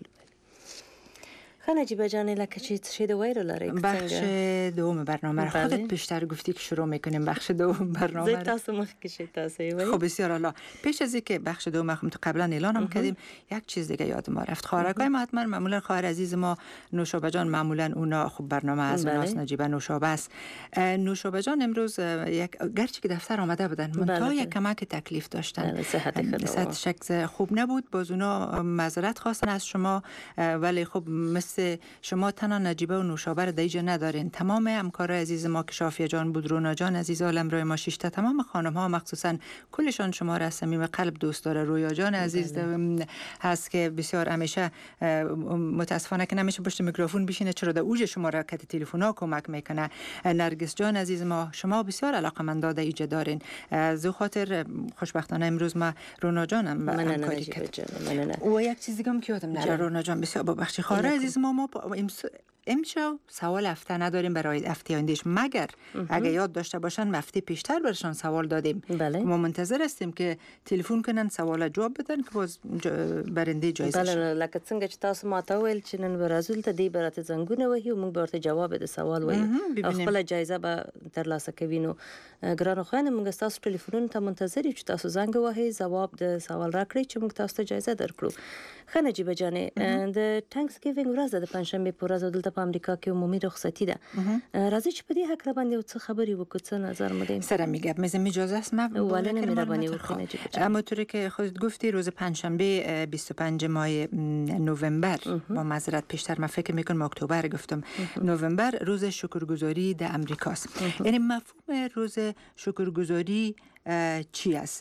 خانه جیبه جانی لکه چی چی دوی رو لاره بخش دوم برنامه رو خودت پیشتر گفتی که شروع میکنیم بخش دوم برنامه رو تاسو مخ کشید تاسو خب بسیار عالی پیش از اینکه بخش دوم هم تو قبلا اعلان هم کردیم یک چیز دیگه یاد ما رفت خواهرای ما حتما معمولا خواهر عزیز ما نوشابه جان معمولا اونا خب برنامه از اوناست نجیبه نوشابه است نوشابه جان امروز یک گرچه که دفتر آمده بودن منتها یک کمک تکلیف داشتن صحت شخص خوب نبود باز اونا معذرت خواستن از شما ولی خب مثل شما تنها نجیبه و نوشابه رو دیجا ندارین تمام همکارای عزیز ما که شافیه جان بود رونا جان عزیز عالم روی ما شیشته تمام خانم ها مخصوصا کلشان شما را از صمیم قلب دوست داره رویا جان عزیز هست که بسیار همیشه متاسفانه که نمیشه پشت میکروفون بشینه چرا در اوج شما را کت تلفن‌ها کمک میکنه نرگس جان عزیز ما شما بسیار علاقه‌مندان ایجاد دارین از خاطر خوشبختانه امروز ما رونا جانم همکاری کرد و یک چیز دیگه هم که یادم نره رونا جان بسیار ببخشید خواهر عزیز ما ما امشب سوال هفته نداریم برای هفته آیندهش مگر اگه یاد داشته باشن هفته پیشتر برشان سوال دادیم بله. ما منتظر هستیم که تلفن کنن سوال جواب بدن که باز برنده جایزه بله لکه څنګه چې تاسو ماته ویل چې نن ورازول ته دی برات زنګونه وهي او موږ ورته جواب د سوال وایو خپل جایزه به ترلاسه کوي نو ګرانو خوانه موږ تاسو ټلیفونونو ته منتظر یو چې تاسو زنګ وهي جواب د سوال راکړئ چې موږ تاسو ته جایزه درکړو خنه جی بجانه د تانکس گیوینګ ورځ د پنځشنبه په ورځ دلته په امریکا کې عمومي رخصتي ده راځي چې په دې حق باندې څه خبري وکړو څه نظر مده سره میگم مثلا اجازه است ما ولی نمی‌روانی وکنه اما طوری که خودت گفتی روز پنجشنبه بیست و پنجم ماه نوامبر با معذرت پیشتر من فکر میکنم اکتبر گفتم نوامبر روز شکرگزاری در امریکاست یعنی مفهوم روز شکرگزاری چی است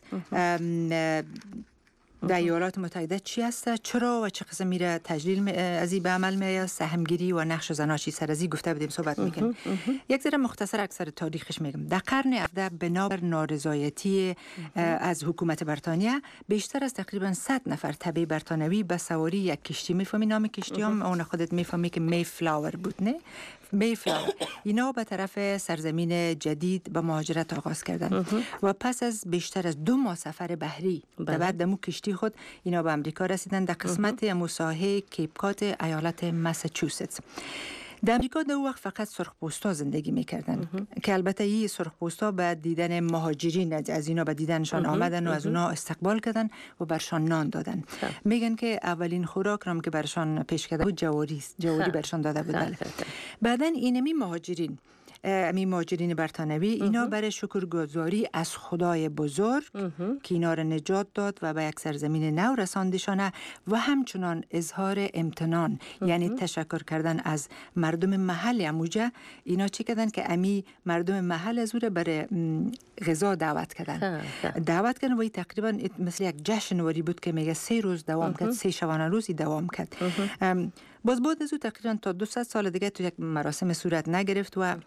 در ایالات متحده چی است چرا و چه قسم میره تجلیل از این به عمل میاد سهمگیری و نقش زنها چی سر از این گفته بودیم صحبت میکنیم یک ذره مختصر اکثر تاریخش میگم در قرن هفدهم بنابر نارضایتی از حکومت بریتانیا بیشتر از تقریبا صد نفر تبع بریتانوی به سواری یک کشتی میفهمی نام کشتی هم اون خودت میفهمی که می فلاور بود نه می فلاور اینا به طرف سرزمین جدید به مهاجرت آغاز کردن و پس از بیشتر از دو ماه سفر بحری بعد دمو کشتی خود اینا به امریکا رسیدن در قسمت مساحه کیپ کات ایالت ماساچوست در امریکا در وقت فقط سرخپوستا زندگی میکردن که البته این سرخپوستا به دیدن مهاجرین از اینا به دیدنشان آمدن و از اونا استقبال کردن و برشان نان دادن میگن که اولین خوراک رام که برشان پیش کرده بود جواری جواری برشان داده بود بعدن اینمی مهاجرین امی مهاجرین بریتانوی اینا برای شکرگزاری از خدای بزرگ که اینا را نجات داد و به یک سرزمین نو رساندشانه و همچنان اظهار امتنان یعنی تشکر کردن از مردم محل اموجه اینا چی کردن که امی مردم محل از او را برای غذا دعوت کردن دعوت کردن و این تقریبا مثل یک جشنواری بود که میگه سه روز دوام کرد سه شبانه روزی دوام کرد باز بعد از او تقریبا تا دو سال دیگه تو یک مراسم صورت نگرفت و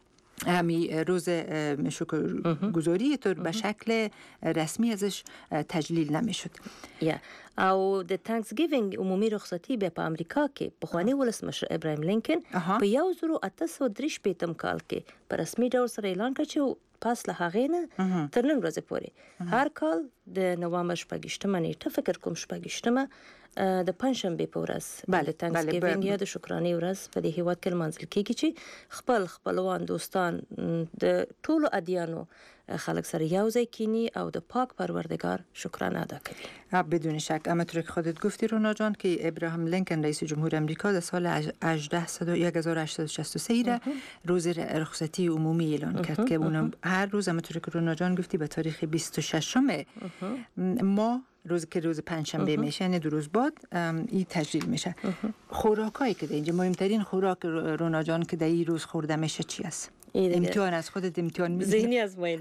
همی روز شکرگزاری طور به شکل رسمی ازش تجلیل نمیشد. یا او د تانکس گیوینګ عمومي رخصتي به په امریکا کې پخوانی ولسمشر ابراهیم لینکن په یو زرو اته سوه درې شپېتم کال کې په رسمي ډول سره اعلان کړ چې پس له هغې نه تر نن ورځې پورې هر کال د نوامبر شپږویشتمه نیټه فکر کوم شپږویشتمه د پنځشنبې په ورځ بله تانکس گیوینګ یا د شکرانې ورځ په دې هیواد کې لمانځل کیږي چې خپل خپلوان دوستان د ټولو ادیانو خلق سره یو ځای کینی او د پاک پروردگار شکرانه ادا کوي. بدون شک همونطور که خودت گفتی رونا جان که ابراهام لینکن رئیس جمهور امریکا در سال هزار و هشتصد و شصت و سه را روز رخصتی عمومی اعلان کرد که اون هر روز همونطور که رونا جان گفتی به تاریخ بیست و ششم ماه روز که روز پنجشنبه میشه یعنی دو روز بعد این تجلیل میشه. خوراکایی که در اینجا مهمترین خوراک رونا جان که در این روز خورده میشه چی است؟ امتحان از خودت امتحان می‌زنی ذهنی ازموینه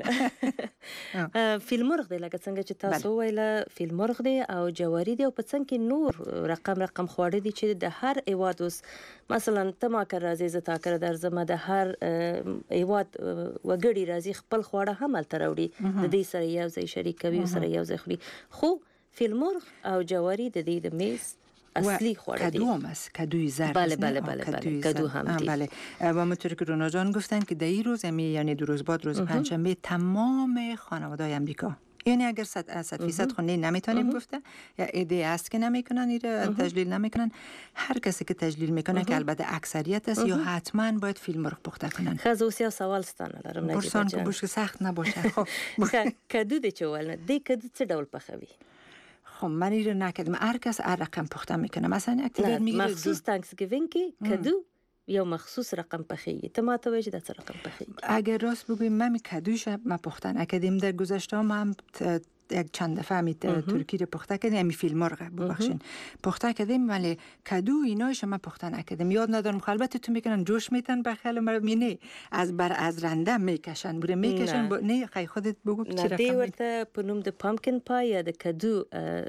فیلم مرغ دی لکه څنګه چې تاسو ویله فیلم مرغ دی او جواری دی او په څنګه کې نور رقم رقم خواړه دي چې د هر ایواد اوس مثلا تما کر راځي زتا کر در زما د هر ایواد وګړي راځي خپل خواړه هم تر وړي د دې سره یو ځای شریک کوي سره یو ځای خوري خو فیلمرغ او جواری د دې د میز اصلی خواړه دي. کدو هم است، کدوی زرد. بله بله بله بله کدو هم دی. بله و همونطور که رونا جان گفتن که در این روز یعنی دو روز بعد روز پنجشنبه تمام خانواده‌های امریکا، یعنی اگر صد صد فیصد خونی نمیتونیم گفته یا ایده است که نمیکنن ایره تجلیل نمیکنن، هر کسی که تجلیل میکنه که البته اکثریت است یا حتما باید فیلم مرغ پخته کنن. خزوسیا سوال ستانه دارم نجیب جان. برسان که بوش سخت نباشه. خب کدو د چول نه دی کدو چه ډول پخوي؟ خب من ایره نکردم، هر کس هر رقم پخته میکنه. مثلا یک تعداد میگیره مخصوص تانکسگیوینگ کی کدو یا مخصوص رقم پخیه. تو ما تو وجه دست رقم پخیه. اگر راست بگویم من کدوش ما پخته نکردیم، در گذشته ما هم یک چند دفعه می ترکی رو پخته کردیم، امی فیلم مرغ ببخشین پخته کردیم، ولی کدو اینایش ما پخته نکردیم. یاد ندارم البته تو میکنن جوش میتن بخیل مرا مینه از بر از رنده میکشن بره میکشن با... نه خی خودت بگو چی رقم دی ورته په نوم د پامکن پای یا د کدو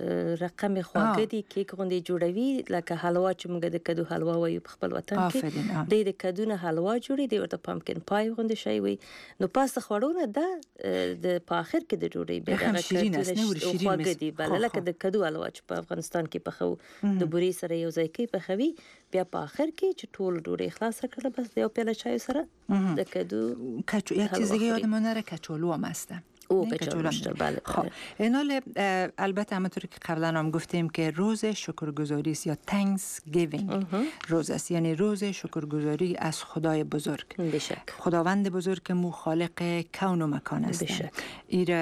رقم خواږه دی کیک غوندې جوړوي لکه حلوا چې موږ د کدو حلوا وایو په خپل وطن کې دی د کدو نه حلوا جوړي دی ورته پامکن پای غوندې شی وي. نو پاس خوړونه ده د په اخر کې د جوړي به شیرین است نه ور شیرین است بله لکه د کدو حلوا چې په افغانستان کې پخو د بوري سره یو ځای کې پخوي، بیا په اخر کې چې ټول ډوډۍ خلاص کړه بس یو پیاله چای سره د کدو کچو یک چیز دیگه یادم نره کچولو هم است. او کچولو بله. خب اینال البته همونطور که قبلا هم گفتیم که روز شکرگزاری است یا تانکس گیوینگ روز است، یعنی روز شکرگزاری از خدای بزرگ. بشک خداوند بزرگ مو خالق کون و مکان است. بشک ایره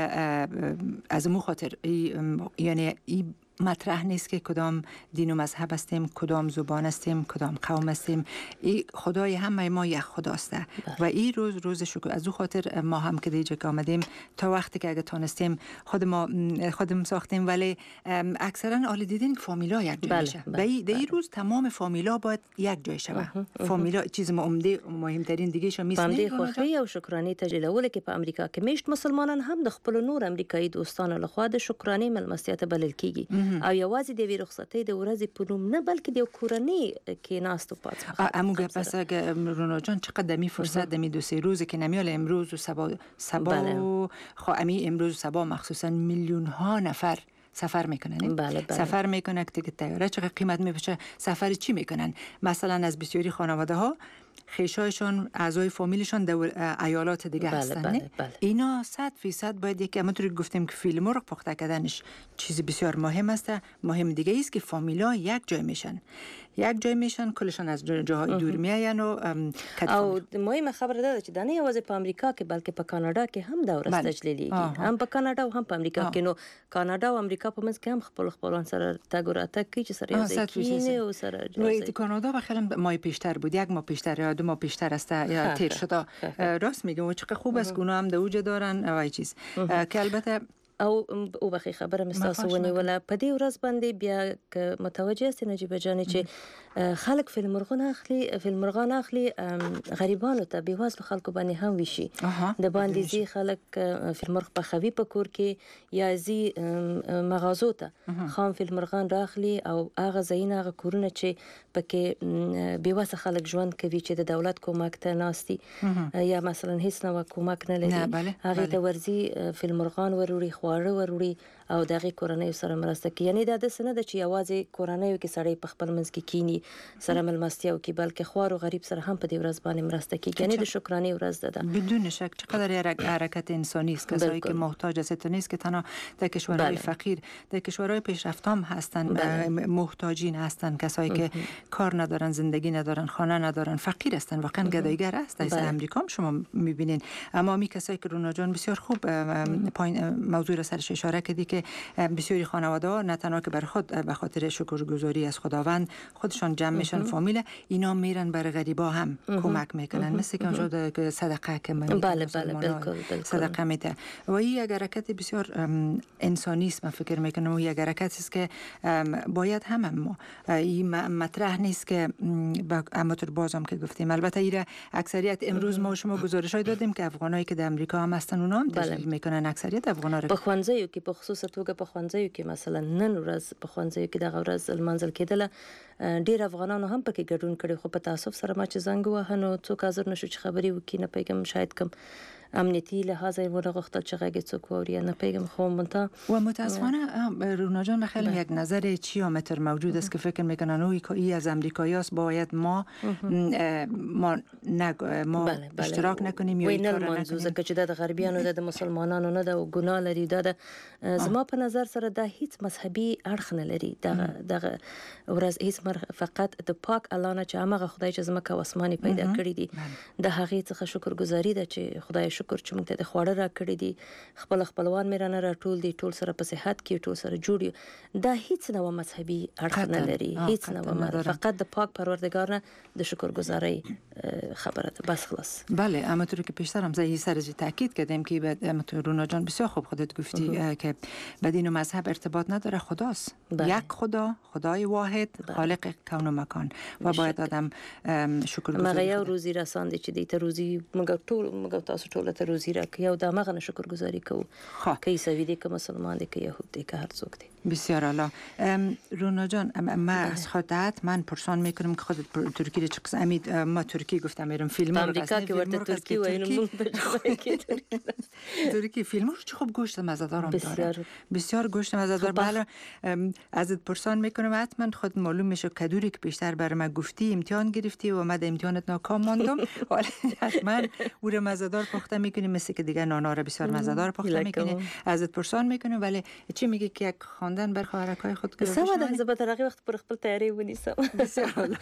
از مو خاطر یعنی ای مطرح نیست که کدام دین و مذهب هستیم، کدام زبان هستیم، کدام قوم هستیم. این خدای همه ما یک خداست و این روز روز شکر. از او خاطر ما هم که دیگه که آمدیم تا وقتی که اگه تانستیم خود ما خودم ساختیم، ولی اکثرا آل دیدین فامیلا یک جای میشه. به این روز تمام فامیلا باید یک جای شوه. فامیلا چیز عمده مهمترین دیگه شو میسنه. باندې خوخي او شکرانه تجلیل کې په امریکا کې میشت مسلمانان هم د خپل نور امریکایي دوستانو لخوا د شکرانه ملمستیا ته بلل کیږي او یوازې د وی رخصتۍ د ورځې په نوم نه بلکې د کورنۍ کې ناستو پات. اموګه پس اگه رونا جان چقدر می فرصت دمی دو سه روزی که نمیال امروز و سبا سبا خو امی امروز و سبا مخصوصا میلیون ها نفر سفر میکنن. بله بله. سفر میکنن که تیاره چقدر قیمت میپشه. سفر چی میکنن؟ مثلا از بسیاری خانواده ها خیشایشون اعضای فامیلشون در ایالات دیگه بله هستن. بله بله. اینا صد فیصد باید یک همونطوری گفتیم که فیلم مرغ پخته کردنش چیز بسیار مهم است. مهم دیگه است که فامیلا یک جای میشن. یک جای میشن کلشان از جاهای دور میاین و او مهمه خبر ده چې دا نه یوازې په امریکا کې بلکې په کاناډا کې هم دا ورځ تجلیلیږي. هم په کاناډا او هم په امریکا کې. نو کاناډا او امریکا په منځ کې هم خپل خپلوان سره تګ راتګ کوي چې سره یو ځای کینه او سره نو کانادا بخیرم ماه پیشتر بود، یک ماه پیشتر یا دو ماه پیشتر است یا تیر شده. راست میگم و چقدر خوب است که اونا هم دوجه دارن و چیز که البته او او بخي خبره مستاسو ونیوله په دې ورځ باندې بیا ک متوجه است نجیب جان چې خلک فیلم مرغان اخلي فیلم مرغان اخلي غریبانو ته بیوازلو خلکو باندې هم وشي د باندې زی خلک فیلم مرغ په خوي په کور کې یا زی مغازو ته خام فیلم مرغان راخلي او هغه زینه هغه کورونه چې پکې بیواسه خلک ژوند کوي چې د دولت کومک ته ناشتي یا مثلا هیڅ نو کومک نه لري هغه ته ورزي فیلم مرغان وروري خواړه وروري او دغه کورنۍ سره مرسته کوي. یعنی دا د سنه د چې یوازې کورنۍ کې سړی په خپل منځ کې کینی سره ملمستیا او کې بلکې خوار او غریب سره هم په دې ورځ باندې مرسته کوي. یعنی د شکرانه ورځ ده. بدون شک چقدر حرکت انسانی است. کسایی که محتاج است نیست که تنها در کشورهای فقیر، در کشورهای پیشرفته هم هستن محتاجین هستن، کسایی که کار ندارن، زندگی ندارن، خانه ندارن، فقیر هستن، واقعا گدایگر است. در امریکا هم شما میبینین. اما می کسایی که رونا جان بسیار خوب پایین موضوع را سرش اشاره کردی که بسیاری خانواده ها نه تنها که بر خود به خاطر شکرگزاری از خداوند خودشان جمع میشن فامیل، اینا میرن برای غریبا هم کمک میکنن. مثل که اونجا صدقه که من بله بله بالکل صدقه میده و این یک حرکت بسیار انسانی است. من فکر میکنم و یک حرکت است که باید هم ما این مطرح نیست که همونطور بازم که گفتیم. البته ایره اکثریت امروز ما شما گزارشای دادیم که افغانایی که در امریکا هم هستن اونا هم تشکیل میکنن. اکثریت افغانا په خوانځیو کې په خصوص توګه په خوانځیو کې مثلا نن ورځ په خوانځیو کې دغه ورځ المنزل کېدله ډیر افغانانو هم پکې ګډون کړي. خو په تاسف سره ما چې زنګ وهنو څوک حاضر نشو چې خبري وکړي نه پیګم شاید کم امنیتی لحاظ این گفتال چقدر سکواری نپیگم خوام منتا و متاسفانه رونا جان خیلی یک نظر چیامتر موجود است که فکر میکنن اوی که ای از امریکاییاست باید ما ما نگ... ما بله، بله. اشتراک نکنیم یا این کار نکنیم که د غربیانو د مسلمانانو نه د ګناه لري د زما په نظر سره د هیڅ مذهبي اړخ نه لري دغه دغه ورځ هیڅ مر فقط د پاک الله نه چې هغه خدای چې زما کا اسماني پیدا کړی دي د هغه څخه شکرګزاري ده چې خدای شکر چې موږ ته د خوړه را کړی دي خپل خپلوان مې رانه راټول دي ټول سره په صحت کې ټول سره جوړ د هیڅ نوع مذهبي اړخ نه لري هیڅ نوع فقط د پاک پروردگار نه د شکرگزاری خبره ده بس خلاص. بله همونطور که پیشتر هم زی سر از تاکید کردیم که همونطور رونا جان بسیار خوب خودت گفتی که به دین و مذهب ارتباط نداره خداست. یک خدا، خدای واحد، خالق کون و مکان و باید آدم شکرگزاری مگه یو روزی رساندی چې دیت روزی مگه ټول مگه تاسو ټول ته روزی را که یو د مغه شکرگزاری کو که عیسوی دی که مسلمان دی که یهود دی که هر څوک دی. بسیار عالی. رونا جان ما از خودت من پرسان میکنم که خودت ترکی رو چقدر امید ما ترکی گفتم میرم فیلم رو امریکا که ورته ترکی و اینو ترکی فیلم رو چه خوب گوشت مزه‌دار داره بسیار گوشت مزه‌دار. بله ازت پرسان میکنم حتما خود معلوم میشه کدوری که بیشتر برای من گفتی امتحان گرفتی و من امتحانت ناکام ماندم ولی حتما او رو مزه‌دار پخته میکنیم مثل که دیگه نانا رو بسیار مزه‌دار پخته میکنیم. ازت پرسان میکنم ولی چی میگی که یک خواندن بر خواهرکای خود که سما ده زبط رقی وقت پر خپل تیاری ونیسم بسیار عالی.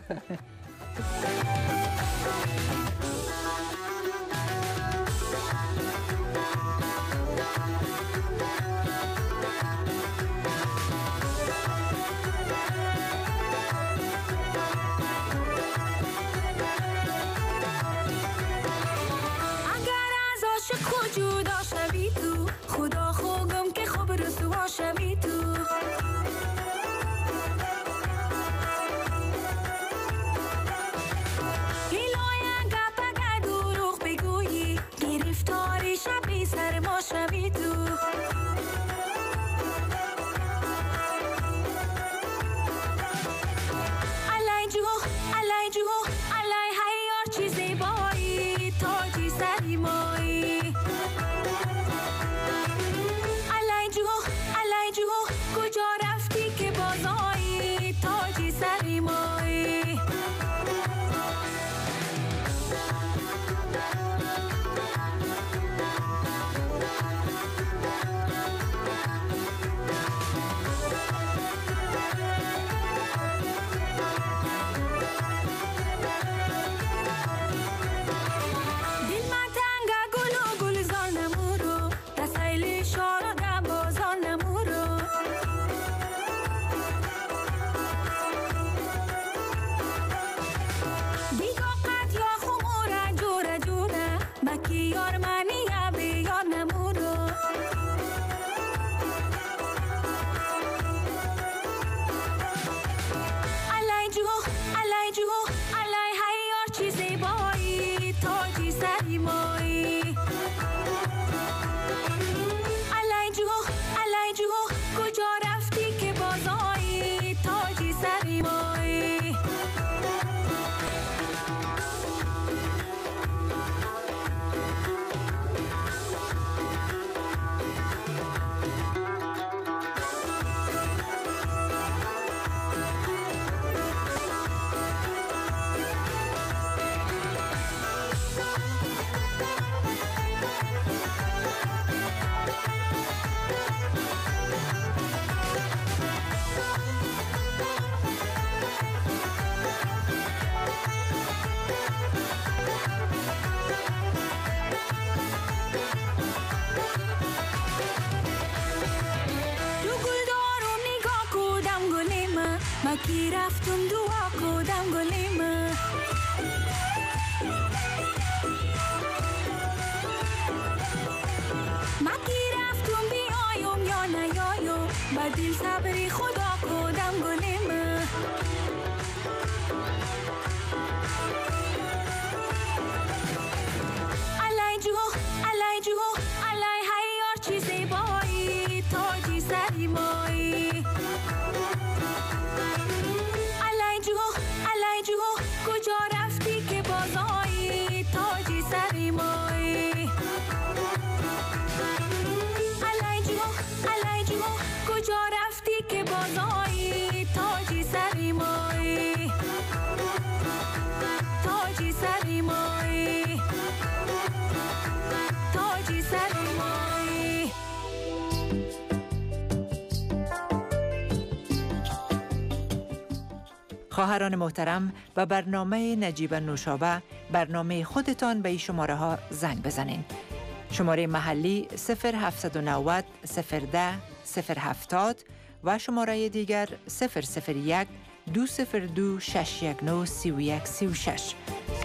کی رفتم دعا کردم گلیم ما کی رفتم بیایم یا نیایم با دل صبری خدا کردم گلیم علای جو علای جو علای هیار چیزی بایی تاجی سری مایی کجا رفتی که بازایی تاجی سری مایی خواهران محترم، و برنامه نجیب نوشابه، برنامه خودتان به این شماره ها زنگ بزنین. شماره محلی صفر هفت نه صفر صفر ده صفر هفتاد و شماره دیگر صفر صفر یک دو صفر دو شش یک نه سی و یک سی و شش.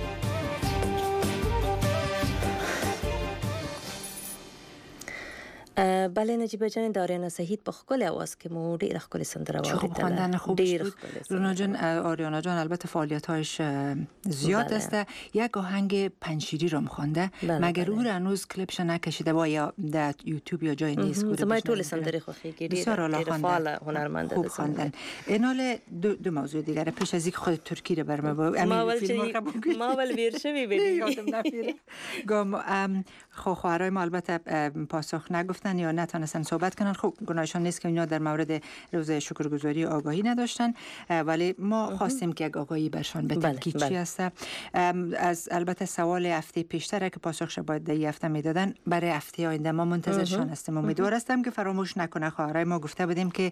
بله نجیب جان، داریانا سهید با خکل آواز که مو دیر خکل سندره چه خوب خواندن خوبش بود. رونا جان، آریانا جان البته فعالیت هایش زیاد بله. است. یک آهنگ پنشیری رو مخوانده، بله مگر بله. او را هنوز کلیپش نکشیده با یا در یوتیوب یا جای نیست که زمای طول سندره خوخی گیری بسیار عالی خواندن، خوب خواندن. اینال دو, دو موضوع دیگر پیش از اینکه خود ترکی رو برام با ما ول ویرشوی بدی یادم نمیره. گم خواهرای ما البته پاسخ نگفتن یا نتونستن صحبت کنن. خب گناهشان نیست که اینا در مورد روز شکرگزاری آگاهی نداشتن، ولی ما خواستیم که یک آگاهی برشان بدیم که چی است. از البته سوال هفته پیشتر که پاسخش باید در هفته میدادن، برای هفته آینده ما منتظرشان هستیم. امیدوار هستم که فراموش نکنه. خواهرای ما گفته بودیم که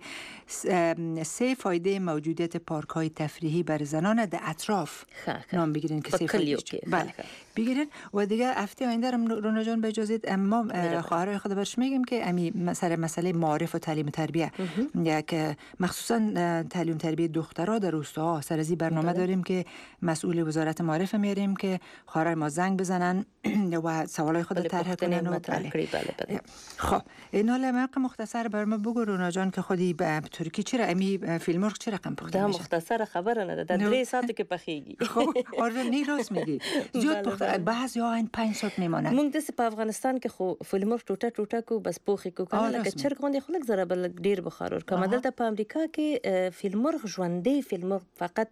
سه فایده موجودیت پارک های تفریحی بر زنان در اطراف نام بگیرین که سه فایده بله بگیرین. و دیگه هفته آینده رونا جان به اجازه ما خواهرای خود برش میگیم که امی مسئله مسئله معارف و تعلیم و تربیه، که مخصوصا تعلیم و تربیه دخترها در روستاها سر از این برنامه بله. داریم که مسئول وزارت معارف میاریم که خواهرای ما زنگ بزنن و سوالای خود بله طرح کنن و بله. بله بله. خب این حالا مرق مختصر برام بگو رونا جان که خودی به ترکی چرا امی فیلم مرغ چرا رقم پخته میشه؟ مختصر خبر نده در دری ساعتی که پخیگی. خب آره نی راست میگی. زیاد پخته بعضیا این پنج ساعت میمونه. مونږ د په افغانستان کې خو فیلم مرغ ټوټه ټوټه کو بس پوخي کو کنه لکه چرګ غوندې خلک زره بل ډیر بخار ور کوم. دلته په امریکا کې فیلم مرغ ژوندې فیلم مرغ فقط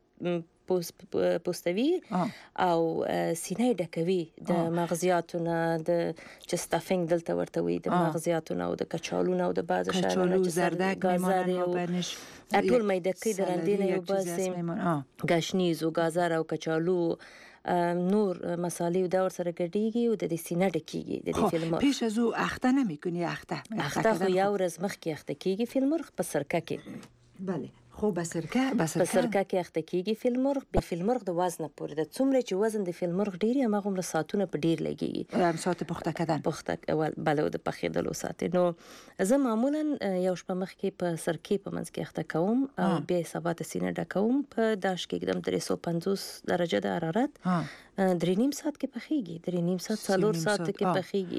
پوستوي او سینه ډکوي د مغزیاتونه د چستافینګ دلته ورته وي د مغزیاتونه او د کچالونه او د باز شانونه چې زردک میمونن او بنش ټول مېده کې درندینه یو باسي گاشنیز او گازر او کچالو نور مساله دور سره ګډیږي او د سینه ډکیږي د دې فیلم. پیش از او اخته نمیکنی؟ اخته اخته خو یو ورځ مخکې اخته کیږي فیلم مرغ په سرکه کې. بله خو بسرکه بسرکه بسرکه کې اخته کیږي فیلم مرغ. به فیلم مرغ د وزن پورې د څومره چې وزن د فیلم مرغ ډیر یا هغه ساعتونه په ډیر لګي. ام ساعت پخته کردن پخته اول بله د پخېدلو ساعت. نو زه معمولا یو شپه مخکې په سرکه په منځ کې اخته کوم او بیا سبا د سینه ډکوم په داش کې کېدم درې سوه پنځوس درجه د حرارت درې نیم ساعت کې پخېږي. درې نیم ساعت څلور ساعت کې پخېږي.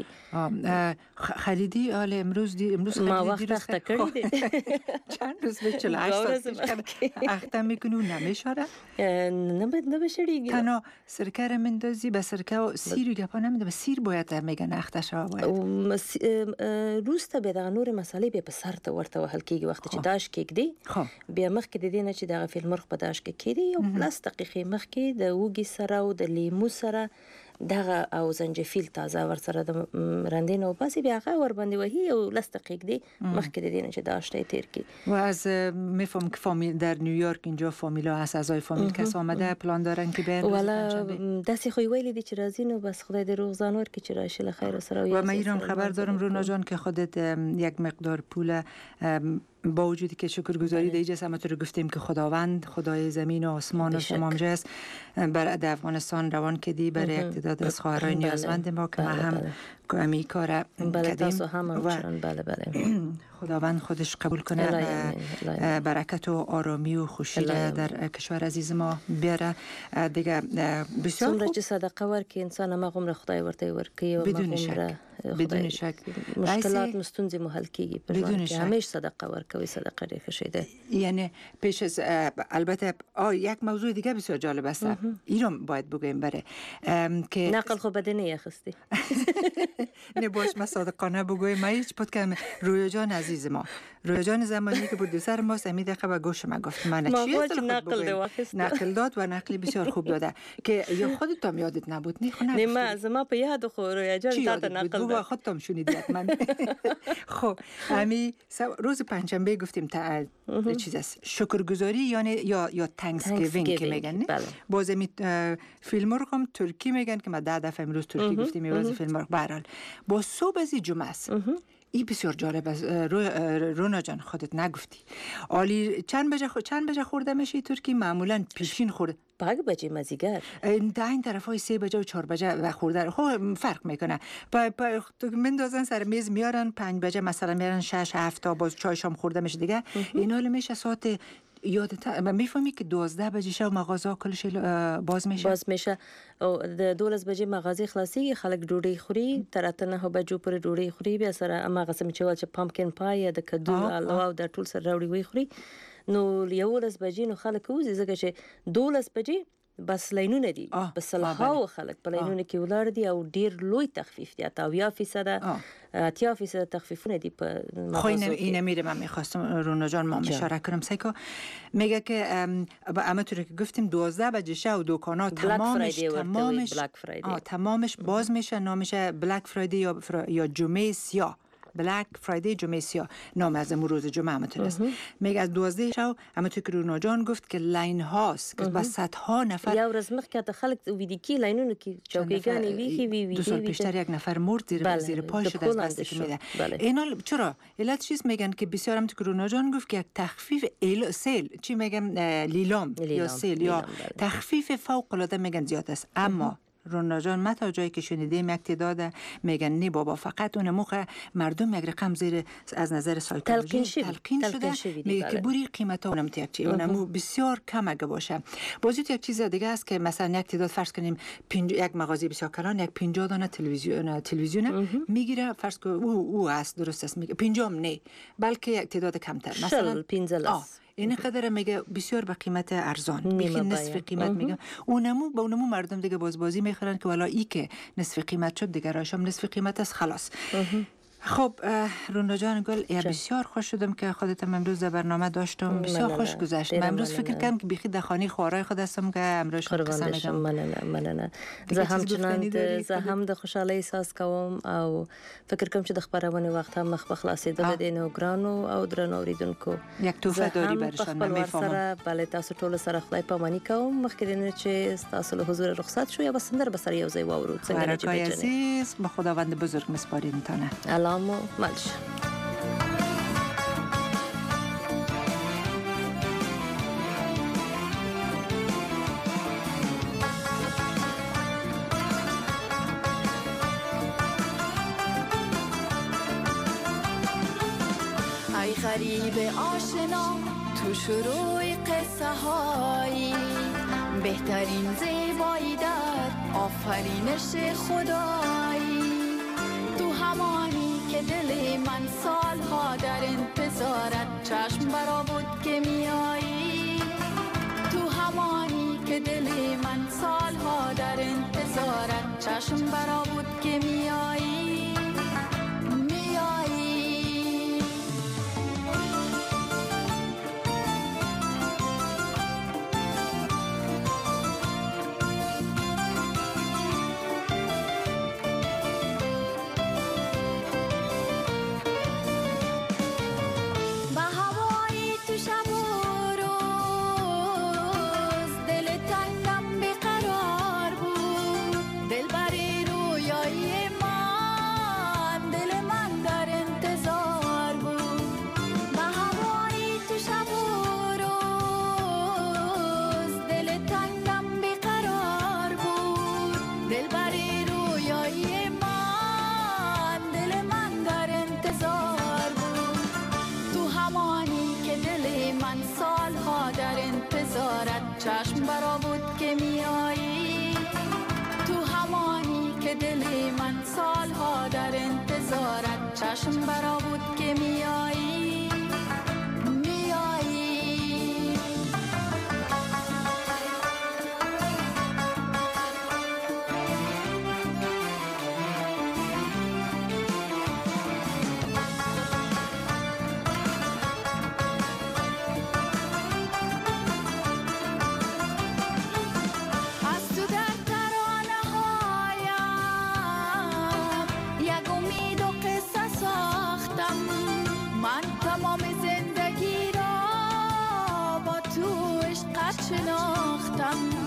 خریدی آل امروز دی امروز ما وقت اخته کړی دی چند روز به چهل و هشت ساعت اخته میکنی و نمیشاره؟ نباید نبشریگی. تنها سرکه رو مندازی به سرکه و سیر و گپا نمیده به سیر باید میگن اخته شوا باید روز تا بیده نور مسئله بیا په سر تا ورته وحل کېږي. وقتی چې داش کېږدي بیا مخکې د دې نه چې دغه فیلم مرغ په داش کې کېږدي یو لس دقیقې مخکې د وږي سره او د لیمو سره دغه او زنجفیل تازه ور سره د رندین او پاسې بیا هغه ور باندې وهي او لس دقیقې دی مخکې د دې نه چې داشته تیر کی. و از میفهم که فامیل در نیویورک اینجا فامیلا هست، اعضای فامیل کس آمده پلان دارن که بیان والا دستی خوی ویلی دی چې راځي نو بس خدای دې روغ ځان ورکړي چې راشي له خیر سره. و من ایران خبر دارم رونا جان که خودت یک مقدار پول با وجودی که شکرگزاری در اینجاست، اما تو رو گفتیم که خداوند خدای زمین و آسمان و تمام جاست بر افغانستان روان کردی برای اقتداد از خواهرای نیازمند ما که ما هم کمی کار کردیم بله بله خداوند خودش قبول کنه و برکت و آرامی و خوشی در کشور عزیز ما بیاره دیگه. بسیار خوب چې صدقه ورکړي انسان همغومره خدای ورته ورکوي. بدون شک بدون شک مشکلات مستونزې مو حل کیږي. بدون شک همیشه صدقه ورکوي. صدقه ډېر ښه شی دی. یعنی پیش از البته یک موضوع دیگه بسیار جالب است ایران باید بگویم بره که نقل خو بدنه یخستی نه باش ما صادقانه بگویم. ما هیچ بود که رویا جان عزیز ما رویا جان زمانی که بود سر ما سمی دقیقه به گوش ما گفت من چی است نقل نقل داد و نقلی بسیار خوب داده که یا خودت هم یادت نبود نه خونه نه ما زما په یاد خو رویا جان تا نقل داد خودت هم شنیدی من. خب امی روز پنجشنبه گفتیم تا چیز است شکرگزاری یعنی یا یا تانکسگیوینگ که میگن. باز می فیلم مرغ هم ترکی میگن که ما ده دفعه امروز ترکی گفتیم. میوازی فیلم مرغ به هر حال با صبح از جمعه است این بسیار جالب است. رو رونا جان خودت نگفتی عالی چند بجه خو... چند بجه خورده میشه ترکی؟ معمولا پیشین خورده پاک بجه مزیگر در این طرف های سه بجه و چهار بجه و خورده خب فرق میکنه. پا پا مندازن سر میز میارن پنج بجه مثلا میارن شش هفت تا باز چای شام خورده میشه دیگه. این حال میشه ساعت یادت میفهمی که دوازده بجه شب مغازه کلش باز میشه باز میشه او د دولس بجې مغازه خلاصي خلک ډوډۍ خوري تر اته نه بجو پر ډوډۍ خوري بیا سره هغه قسم چې ول چې پمپکن پای د کدو الوا او د ټول سره راوړي وي خوري نو یولس بجې نو خلک وځي ځکه چې دولس بجې بس لینونه دي بس الهاو خلک په لینونه کې ولر دي او ډیر لوی تخفیف دي تا اویا فیصد اتیا فیصد تخفیفونه دي په خو این میره من میخواستم رونا جان ما اشاره کنم سیکو میگه که اما طوری که گفتیم دوازده بجه شب دکانا تمامش تمامش تمامش باز میشه نامشه بلک فرایدی یا یا جمعه سیاه بلک فرایدی جمعه سیاه نام از امروز روز جمعه همونطور است. میگه از دوازده شب همونطور که رونا جان گفت که لاین هاست که با صدها نفر یا ورځ مخکې خلک ویدی کی لاینونه کی چوکیګانی وی وی دو سال پیشتر یک نفر مرد زیر زیر پای شده از دستی که میده. اینا چرا علت چیز میگن که بسیار همونطور که رونا جان گفت که یک تخفیف ایل سیل چی میگم لیلام یا سیل یا تخفیف فوق العاده میگن زیاد است. اما رونا جان ما تا جایی که شنیدیم یک تعداد میگن نه بابا فقط اون موقع مردم یک رقم زیر از نظر سایکولوژی تلقین شده میگه که بوری قیمتا اونم یک چی اونم بسیار کم اگه باشه. بازی یک چیز دیگه است که مثلا یک تعداد فرض کنیم یک مغازه بسیار کلان یک پنجاه دانه تلویزیون تلویزیون میگیره فرض که او او است درست است میگه پنجاه نه بلکه یک تعداد کمتر مثلا پنجاه این قدر میگه بسیار به قیمت ارزان میگه نصف قیمت میگه اونمو با اونمو مردم دیگه باز بازی میخرن که والا ای که نصف قیمت شد دیگه راشم نصف قیمت است خلاص. خب رونا جان گل بسیار خوش شدم که خودت امروز در برنامه داشتم بسیار خوش گذشت. من امروز فکر کردم که بیخی در خانه خوارای خود هستم که امروز قصه میگم. من نه من نه زه هم چنان زه هم د خوشحالۍ احساس کوم او فکر کوم چې د خبرونه وخت هم مخ بخلاصېدل دي نو ګرانو او درنو اوریدونکو یک توفه داری برشان میفهمم. بله تاسو ټول سره خدای پامانی کوم مخکې نه چې تاسو له حضور رخصت شو یا بسندر بسر یو ځای واورو څنګه چې عزیز به خداوند بزرگ مسپاریم تانه. سلام و ملش. ای غریب آشنا تو شروع قصه هایی بهترین زیبایی در آفرینش خدایی تو همانی که دل من سالها در انتظارت چشم برا بود که میایی تو همانی که دل من سالها در انتظارت چشم برا بود که میایی چشم برا بود که میایی تو همانی که دل من سالها در انتظارت چشم برا بود که میایی میایی شناختم